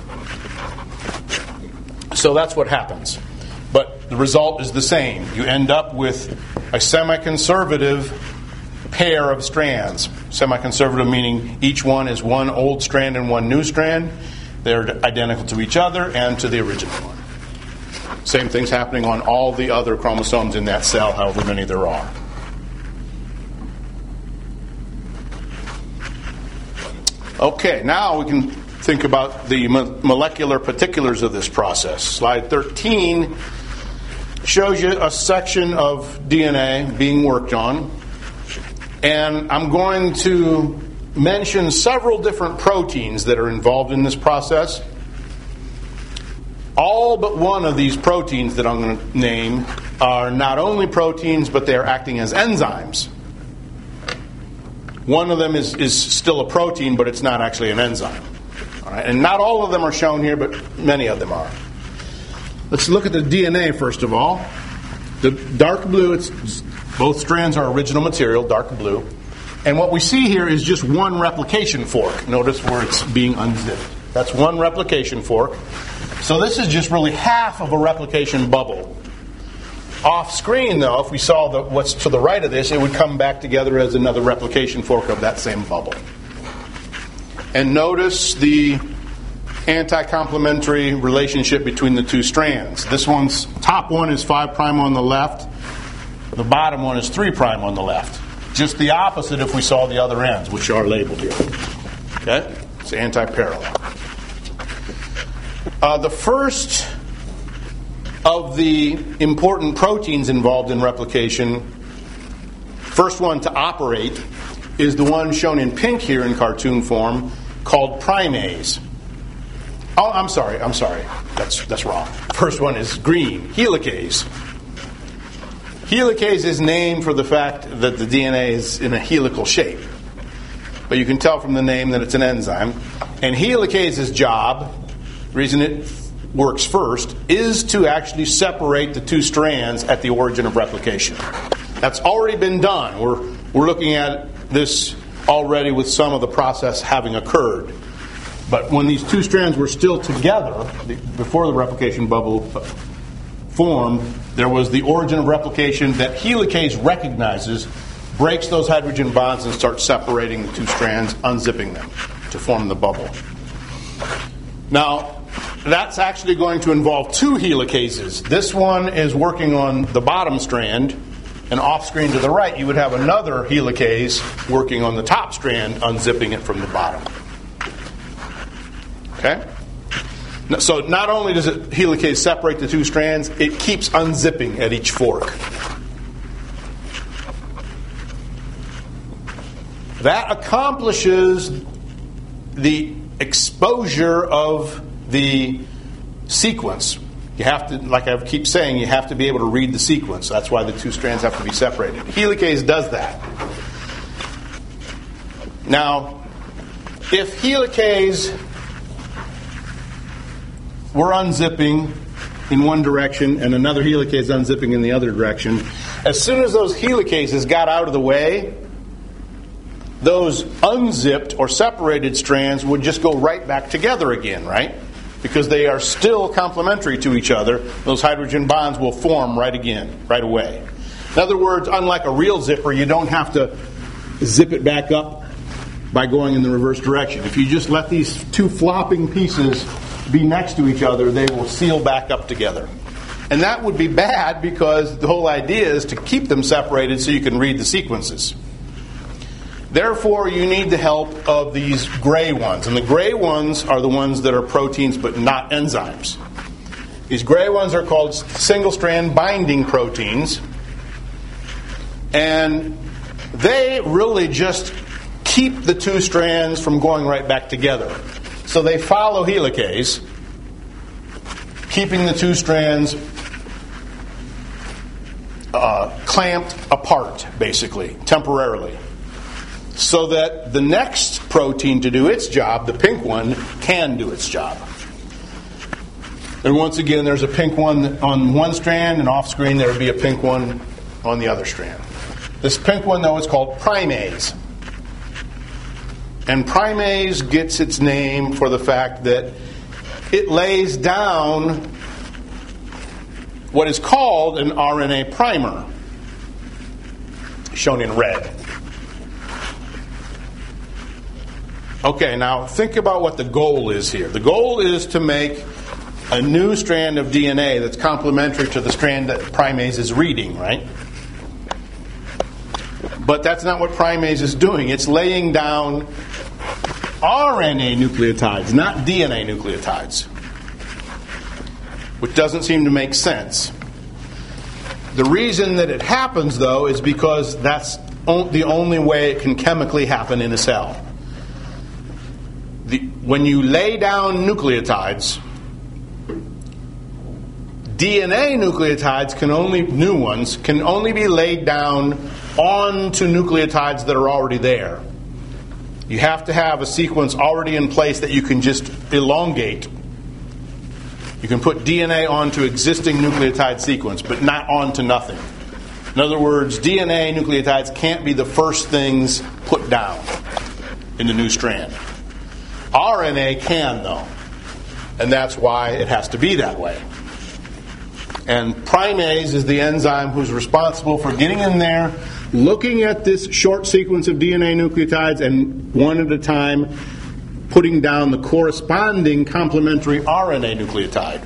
So that's what happens. But the result is the same. You end up with a semi-conservative pair of strands. Semi-conservative meaning each one is one old strand and one new strand. They're identical to each other and to the original one. Same thing's happening on all the other chromosomes in that cell, however many there are. Okay, now we can think about the mo- molecular particulars of this process. Slide thirteen shows you a section of D N A being worked on. And I'm going to mention several different proteins that are involved in this process. All but one of these proteins that I'm going to name are not only proteins, but they are acting as enzymes. One of them is, is still a protein, but it's not actually an enzyme. All right? And not all of them are shown here, but many of them are. Let's look at the D N A first of all. The dark blue, it's, both strands are original material, dark blue. And what we see here is just one replication fork. Notice where it's being unzipped. That's one replication fork. So this is just really half of a replication bubble. Off screen, though, if we saw the, what's to the right of this, it would come back together as another replication fork of that same bubble. And notice the anti-complementary relationship between the two strands. This one's top one is five prime on the left. The bottom one is three prime on the left. Just the opposite if we saw the other ends, which are labeled here. Okay? It's anti-parallel. Uh, the first of the important proteins involved in replication, first one to operate, is the one shown in pink here in cartoon form, called primase. Oh, I'm sorry, I'm sorry. That's that's wrong. First one is green, helicase. Helicase is named for the fact that the D N A is in a helical shape. But you can tell from the name that it's an enzyme. And helicase's job, the reason it works first, is to actually separate the two strands at the origin of replication. That's already been done. We're we're looking at this already with some of the process having occurred. But when these two strands were still together, before the replication bubble formed, there was the origin of replication that helicase recognizes, breaks those hydrogen bonds and starts separating the two strands, unzipping them to form the bubble. Now, that's actually going to involve two helicases. This one is working on the bottom strand, And off screen to the right, you would have another helicase working on the top strand, unzipping it from the bottom. Okay? So not only does a helicase separate the two strands, it keeps unzipping at each fork. That accomplishes the exposure of the sequence. You have to, like I keep saying, you have to be able to read the sequence. That's why the two strands have to be separated. Helicase does that. Now, if helicase were unzipping in one direction and another helicase unzipping in the other direction, as soon as those helicases got out of the way, those unzipped or separated strands would just go right back together again, right? Because they are still complementary to each other. Those hydrogen bonds will form right again, right away. In other words, unlike a real zipper, you don't have to zip it back up by going in the reverse direction. If you just let these two flopping pieces be next to each other, they will seal back up together. And that would be bad because the whole idea is to keep them separated so you can read the sequences. Therefore, you need the help of these gray ones. And the gray ones are the ones that are proteins but not enzymes. These gray ones are called single-strand binding proteins. And they really just keep the two strands from going right back together. So they follow helicase, keeping the two strands uh, clamped apart, basically, temporarily. So that the next protein to do its job, the pink one, can do its job. And once again, there's a pink one on one strand, and off screen there would be a pink one on the other strand. This pink one, though, is called primase. And primase gets its name for the fact that it lays down what is called an R N A primer, shown in red. Okay, now think about what the goal is here. The goal is to make a new strand of D N A that's complementary to the strand that primase is reading, right? But that's not what primase is doing. It's laying down R N A nucleotides, not D N A nucleotides, which doesn't seem to make sense. The reason that it happens, though, is because that's the only way it can chemically happen in a cell. The, when you lay down nucleotides, D N A nucleotides can only, new ones, can only be laid down onto nucleotides that are already there. You have to have a sequence already in place that you can just elongate. You can put D N A onto existing nucleotide sequence, but not onto nothing. In other words, D N A nucleotides can't be the first things put down in the new strand. R N A can, though. And that's why it has to be that way. And primase is the enzyme who's responsible for getting in there, looking at this short sequence of D N A nucleotides, and one at a time putting down the corresponding complementary R N A nucleotide.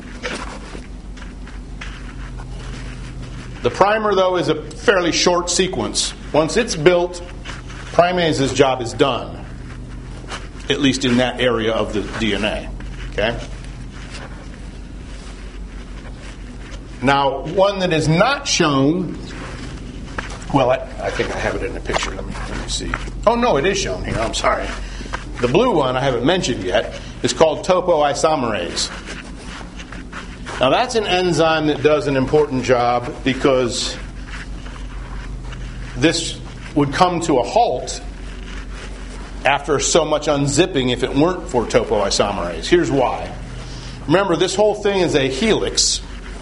The primer, though, is a fairly short sequence. Once it's built, primase's job is done. At least in that area of the D N A. Okay? Now, one that is not shown, well, I, I think I have it in the picture. Let me, let me see. Oh, no, it is shown here. I'm sorry. The blue one I haven't mentioned yet is called topoisomerase. Now, that's an enzyme that does an important job because this would come to a halt after so much unzipping if it weren't for topoisomerase. Here's why. Remember, this whole thing is a helix.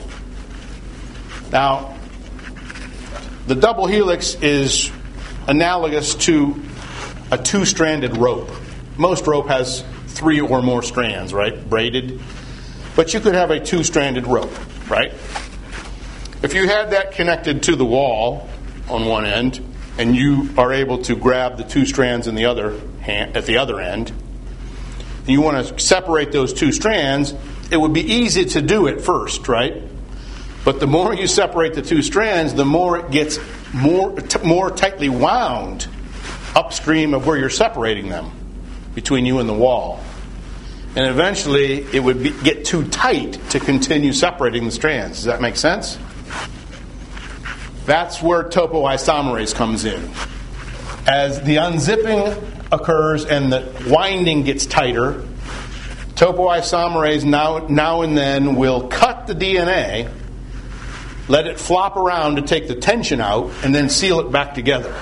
Now, the double helix is analogous to a two-stranded rope. Most rope has three or more strands, right? Braided. But you could have a two-stranded rope, right? If you had that connected to the wall on one end, and you are able to grab the two strands in the other hand, at the other end, and you want to separate those two strands, it would be easy to do it first, right? But the more you separate the two strands, the more it gets more t- more tightly wound upstream of where you're separating them, between you and the wall. And eventually, it would be, get too tight to continue separating the strands. Does that make sense? That's where topoisomerase comes in. As the unzipping occurs and the winding gets tighter, topoisomerase now, now and then will cut the D N A, let it flop around to take the tension out, and then seal it back together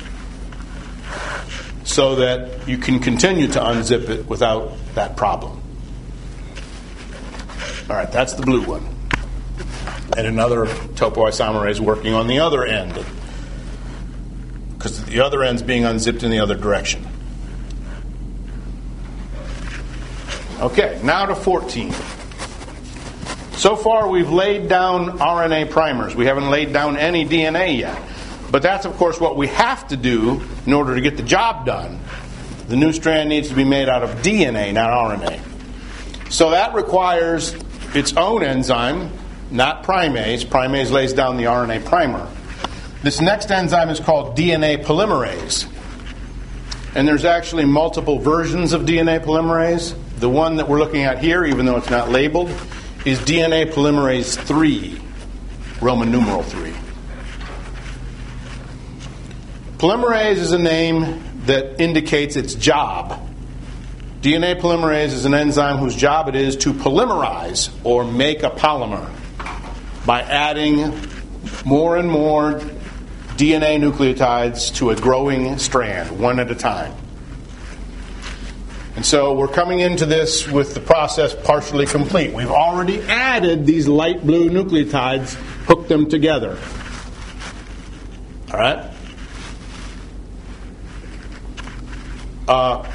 so that you can continue to unzip it without that problem. All right, that's the blue one. And another topoisomerase working on the other end, because the other end's being unzipped in the other direction. Okay, now to fourteen. So far we've laid down R N A primers. We haven't laid down any D N A yet. But that's, of course, what we have to do in order to get the job done. The new strand needs to be made out of D N A, not R N A. So that requires its own enzyme, not primase. Primase lays down the R N A primer. This next enzyme is called D N A polymerase. And there's actually multiple versions of D N A polymerase. The one that we're looking at here, even though it's not labeled, is D N A polymerase three, Roman numeral three. Polymerase is a name that indicates its job. D N A polymerase is an enzyme whose job it is to polymerize or make a polymer by adding more and more D N A nucleotides to a growing strand, one at a time. And so we're coming into this with the process partially complete. We've already added these light blue nucleotides, hooked them together. All right? Uh,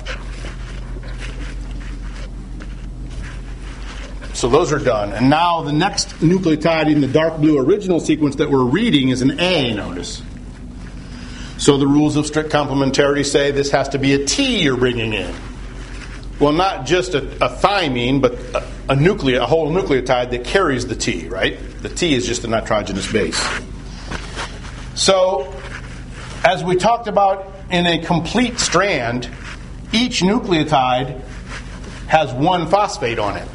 so those are done. And now the next nucleotide in the dark blue original sequence that we're reading is an A, notice. So the rules of strict complementarity say this has to be a T you're bringing in. Well, not just a, a thymine, but a, a nucleo, a whole nucleotide that carries the T, right? The T is just a nitrogenous base. So, as we talked about in a complete strand, each nucleotide has one phosphate on it.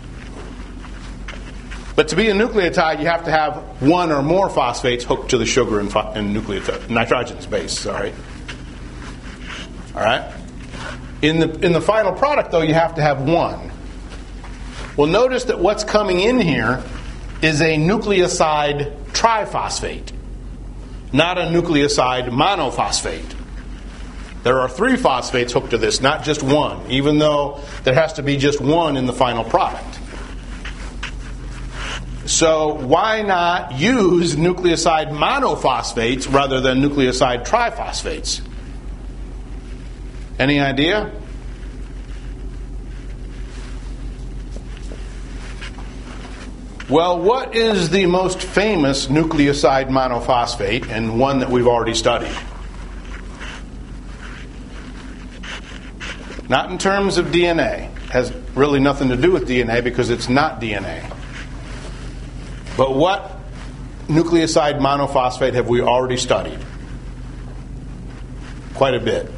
But to be a nucleotide, you have to have one or more phosphates hooked to the sugar and, pho- and nucleotide, nitrogenous base. Sorry. All right. In the in the final product, though, you have to have one. Well, notice that what's coming in here is a nucleoside triphosphate, not a nucleoside monophosphate. There are three phosphates hooked to this, not just one, even though there has to be just one in the final product. So why not use nucleoside monophosphates rather than nucleoside triphosphates? Any idea? Well, what is the most famous nucleoside monophosphate, and one that we've already studied? Not in terms of D N A. Has really nothing to do with D N A because it's not D N A. But what nucleoside monophosphate have we already studied? Quite a bit.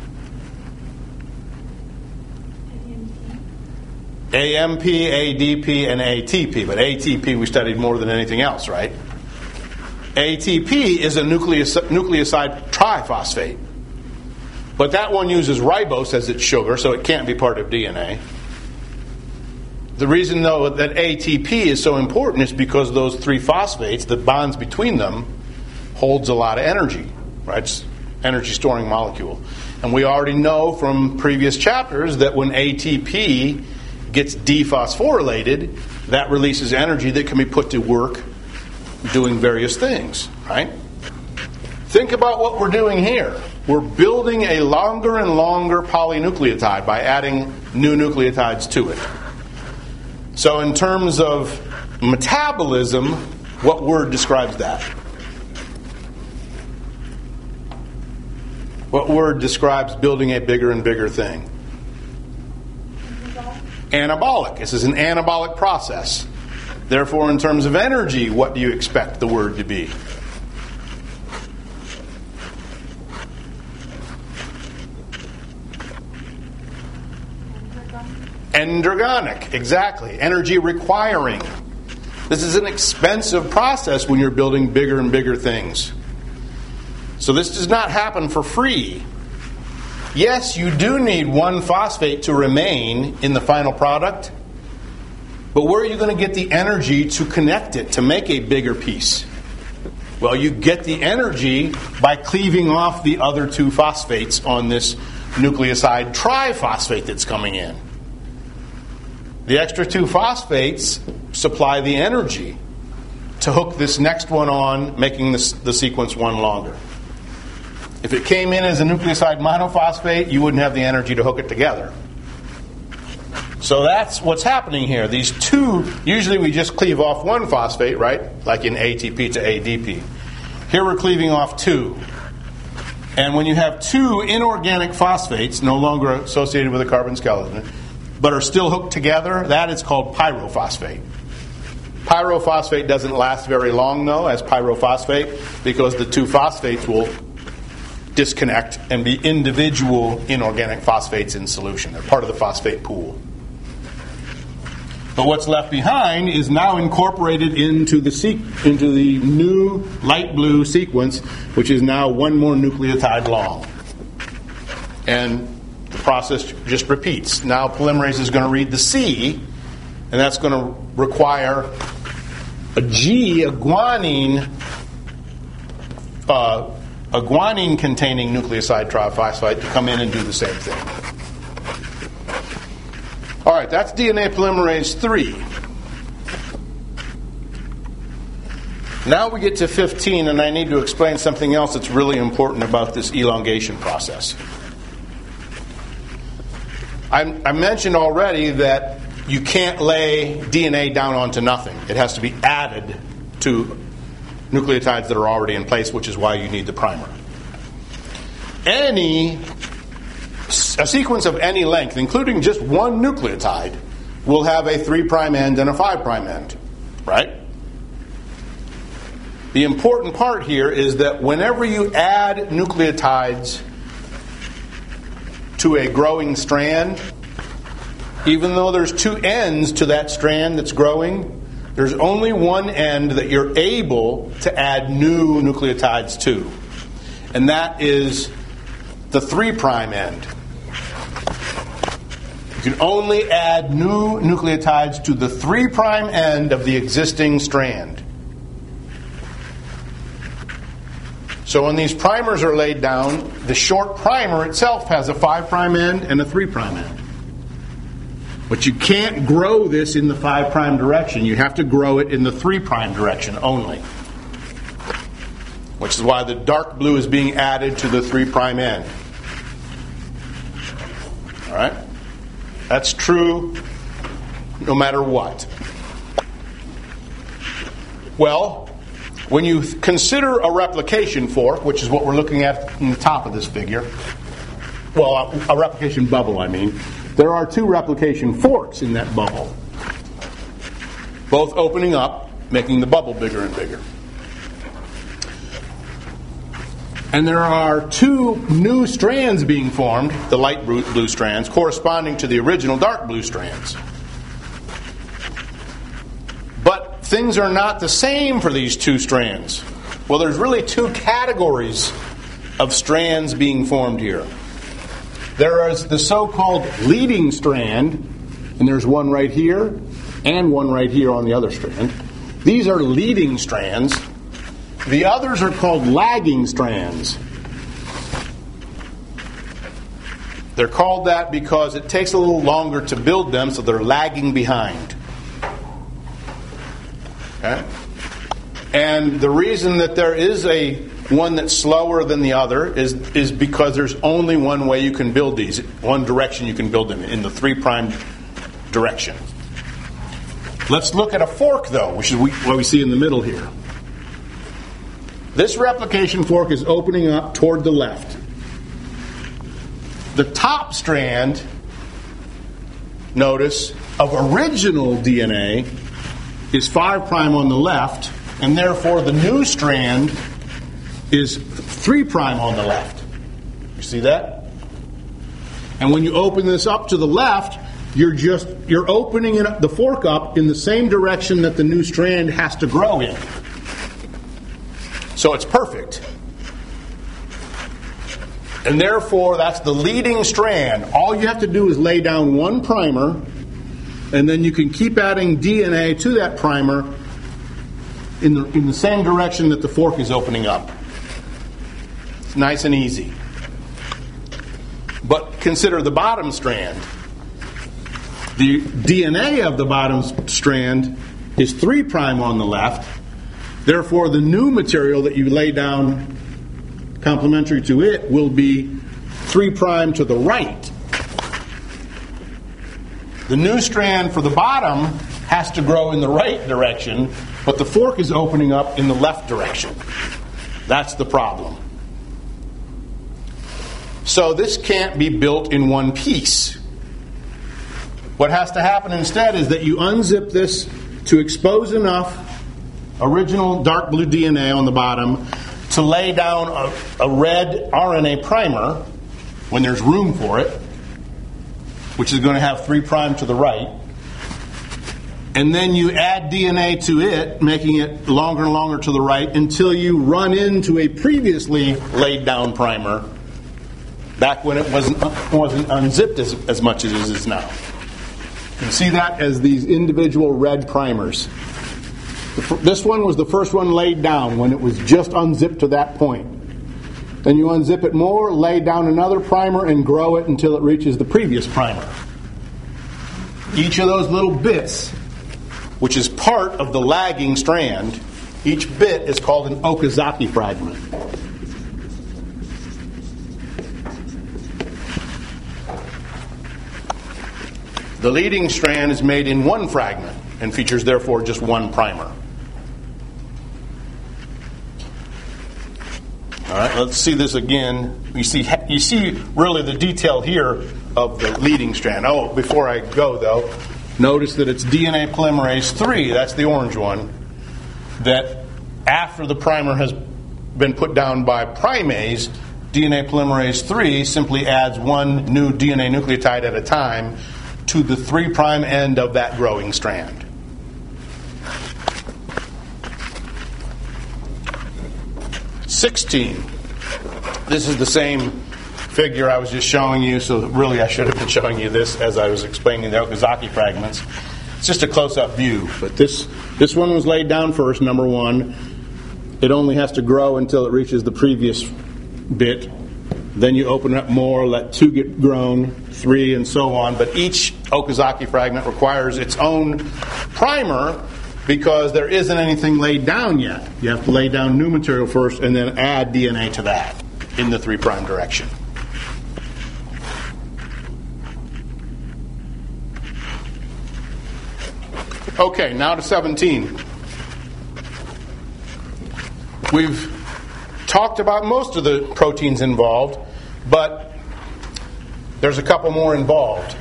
A M P, A D P, and A T P. But A T P we studied more than anything else, right? A T P is a nucleos- nucleoside triphosphate. But that one uses ribose as its sugar, so it can't be part of D N A. The reason, though, that A T P is so important is because those three phosphates, the bonds between them, holds a lot of energy, right? It's an energy-storing molecule. And we already know from previous chapters that when A T P gets dephosphorylated, that releases energy that can be put to work doing various things, right? Think about what we're doing here. We're building a longer and longer polynucleotide by adding new nucleotides to it. So in terms of metabolism, what word describes that? What word describes building a bigger and bigger thing? Anabolic. This is an anabolic process. Therefore, in terms of energy, what do you expect the word to be? Endergonic, exactly. Energy requiring. This is an expensive process when you're building bigger and bigger things. So this does not happen for free. Yes, you do need one phosphate to remain in the final product, but where are you going to get the energy to connect it, to make a bigger piece? Well, you get the energy by cleaving off the other two phosphates on this nucleoside triphosphate that's coming in. The extra two phosphates supply the energy to hook this next one on, making this, the sequence one longer. If it came in as a nucleoside monophosphate, you wouldn't have the energy to hook it together. So that's what's happening here. These two, usually we just cleave off one phosphate, right? Like in A T P to A D P. Here we're cleaving off two. And when you have two inorganic phosphates, no longer associated with a carbon skeleton, but are still hooked together, that is called pyrophosphate. Pyrophosphate doesn't last very long, though, as pyrophosphate, because the two phosphates will disconnect and be individual inorganic phosphates in solution. They're part of the phosphate pool. But what's left behind is now incorporated into the sequ- into the new light blue sequence, which is now one more nucleotide long. And the process just repeats. Now polymerase is going to read the C, and that's going to require a G, a guanine, uh, a guanine-containing nucleoside triphosphate to come in and do the same thing. All right, that's D N A polymerase three. Now we get to fifteen, and I need to explain something else that's really important about this elongation process. I, I mentioned already that you can't lay D N A down onto nothing. It has to be added to nucleotides that are already in place, which is why you need the primer. Any, a sequence of any length, including just one nucleotide, will have a three prime end and a five prime end, right? The important part here is that whenever you add nucleotides to a growing strand, even though there's two ends to that strand that's growing, there's only one end that you're able to add new nucleotides to. And that is the three prime end. You can only add new nucleotides to the three prime end of the existing strand. So when these primers are laid down, the short primer itself has a five prime end and a three prime end. But you can't grow this in the five prime direction. You have to grow it in the three prime direction only. Which is why the dark blue is being added to the three prime end. All right? That's true no matter what. Well, when you consider a replication fork, which is what we're looking at in the top of this figure, well, a, a replication bubble, I mean, there are two replication forks in that bubble, both opening up, making the bubble bigger and bigger. And there are two new strands being formed, the light blue strands, corresponding to the original dark blue strands. But things are not the same for these two strands. Well, there's really two categories of strands being formed here. There is the so-called leading strand, and there's one right here and one right here on the other strand. These are leading strands. The others are called lagging strands. They're called that because it takes a little longer to build them, so they're lagging behind. Okay? And the reason that there is a one that's slower than the other is, is because there's only one way you can build these, one direction you can build them in, the three prime direction. Let's look at a fork, though, which is what we see in the middle here. This replication fork is opening up toward the left. The top strand, notice, of original D N A is five prime on the left, and therefore the new strand is three prime on the left. You see that? And when you open this up to the left, you're just you're opening it, the fork up in the same direction that the new strand has to grow in. So it's perfect. And therefore, that's the leading strand. All you have to do is lay down one primer, and then you can keep adding D N A to that primer in the, in the same direction that the fork is opening up. It's nice and easy. But consider the bottom strand. The D N A of the bottom strand is three prime on the left. Therefore, the new material that you lay down complementary to it will be three prime to the right. The new strand for the bottom has to grow in the right direction, but the fork is opening up in the left direction. That's the problem. So this can't be built in one piece. What has to happen instead is that you unzip this to expose enough original dark blue D N A on the bottom to lay down a, a red R N A primer when there's room for it, which is going to have three prime to the right. And then you add D N A to it, making it longer and longer to the right until you run into a previously laid down primer back when it wasn't, wasn't unzipped as, as much as it is now. You can see that as these individual red primers. This one was the first one laid down when it was just unzipped to that point. Then you unzip it more, lay down another primer, and grow it until it reaches the previous primer. Each of those little bits, which is part of the lagging strand, each bit is called an Okazaki fragment. The leading strand is made in one fragment and features therefore just one primer. All right, let's see this again. You see, you see really the detail here of the leading strand. Oh, before I go though, notice that it's D N A polymerase three, that's the orange one, that after the primer has been put down by primase, D N A polymerase three simply adds one new D N A nucleotide at a time to the three prime end of that growing strand. sixteen. This is the same figure I was just showing you, so really I should have been showing you this as I was explaining the Okazaki fragments. It's just a close-up view, but this this one was laid down first, number one. It only has to grow until it reaches the previous bit. Then you open up more, let two get grown, three, and so on. But each Okazaki fragment requires its own primer because there isn't anything laid down yet. You have to lay down new material first and then add D N A to that in the three prime direction. Okay, now to seventeen. We've talked about most of the proteins involved, but there's a couple more involved.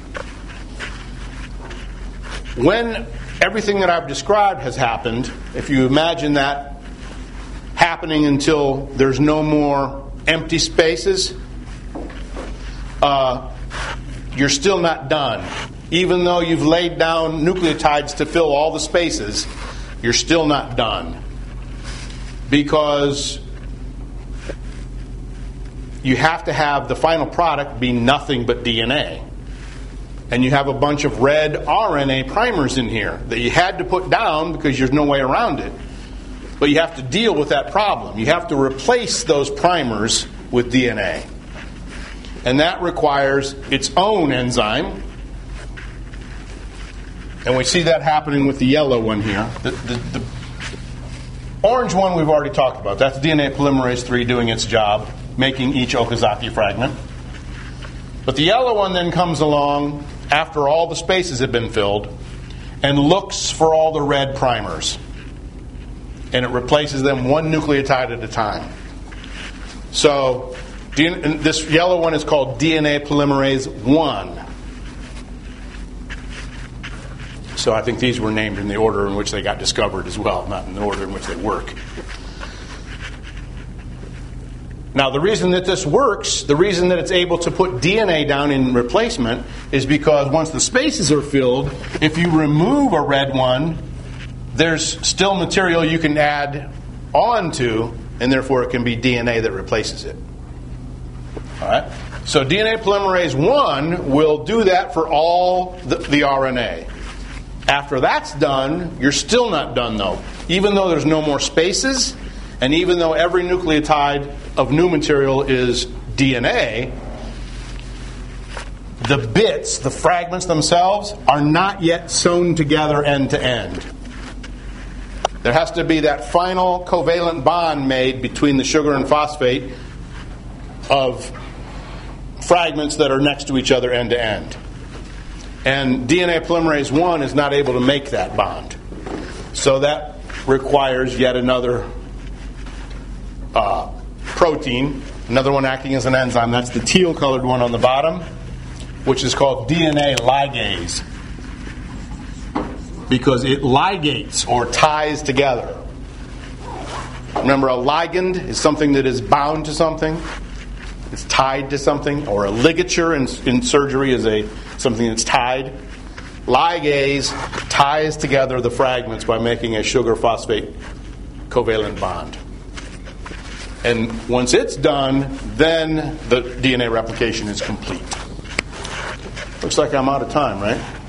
When everything that I've described has happened, if you imagine that happening until there's no more empty spaces, uh, you're still not done. Even though you've laid down nucleotides to fill all the spaces, you're still not done. Because you have to have the final product be nothing but D N A. And you have a bunch of red R N A primers in here that you had to put down because there's no way around it. But you have to deal with that problem. You have to replace those primers with D N A. And that requires its own enzyme. And we see that happening with the yellow one here. The, the, the orange one we've already talked about. That's D N A polymerase three doing its job, making each Okazaki fragment. But the yellow one then comes along after all the spaces have been filled and looks for all the red primers. And it replaces them one nucleotide at a time. So this yellow one is called D N A polymerase one. So I think these were named in the order in which they got discovered as well, not in the order in which they work. Now, the reason that this works, the reason that it's able to put D N A down in replacement is because once the spaces are filled, if you remove a red one, there's still material you can add onto, and therefore it can be D N A that replaces it. All right? So D N A polymerase one will do that for all the, the R N A. After that's done, you're still not done, though. Even though there's no more spaces, and even though every nucleotide of new material is D N A, the bits, the fragments themselves, are not yet sewn together end to end. There has to be that final covalent bond made between the sugar and phosphate of fragments that are next to each other end to end. And D N A polymerase one is not able to make that bond. So that requires yet another uh, protein, another one acting as an enzyme. That's the teal-colored one on the bottom, which is called D N A ligase, because it ligates or ties together. Remember, a ligand is something that is bound to something. It's tied to something. Or a ligature in, in surgery is a something that's tied. Ligase ties together the fragments by making a sugar-phosphate covalent bond. And once it's done, then the D N A replication is complete. Looks like I'm out of time, right?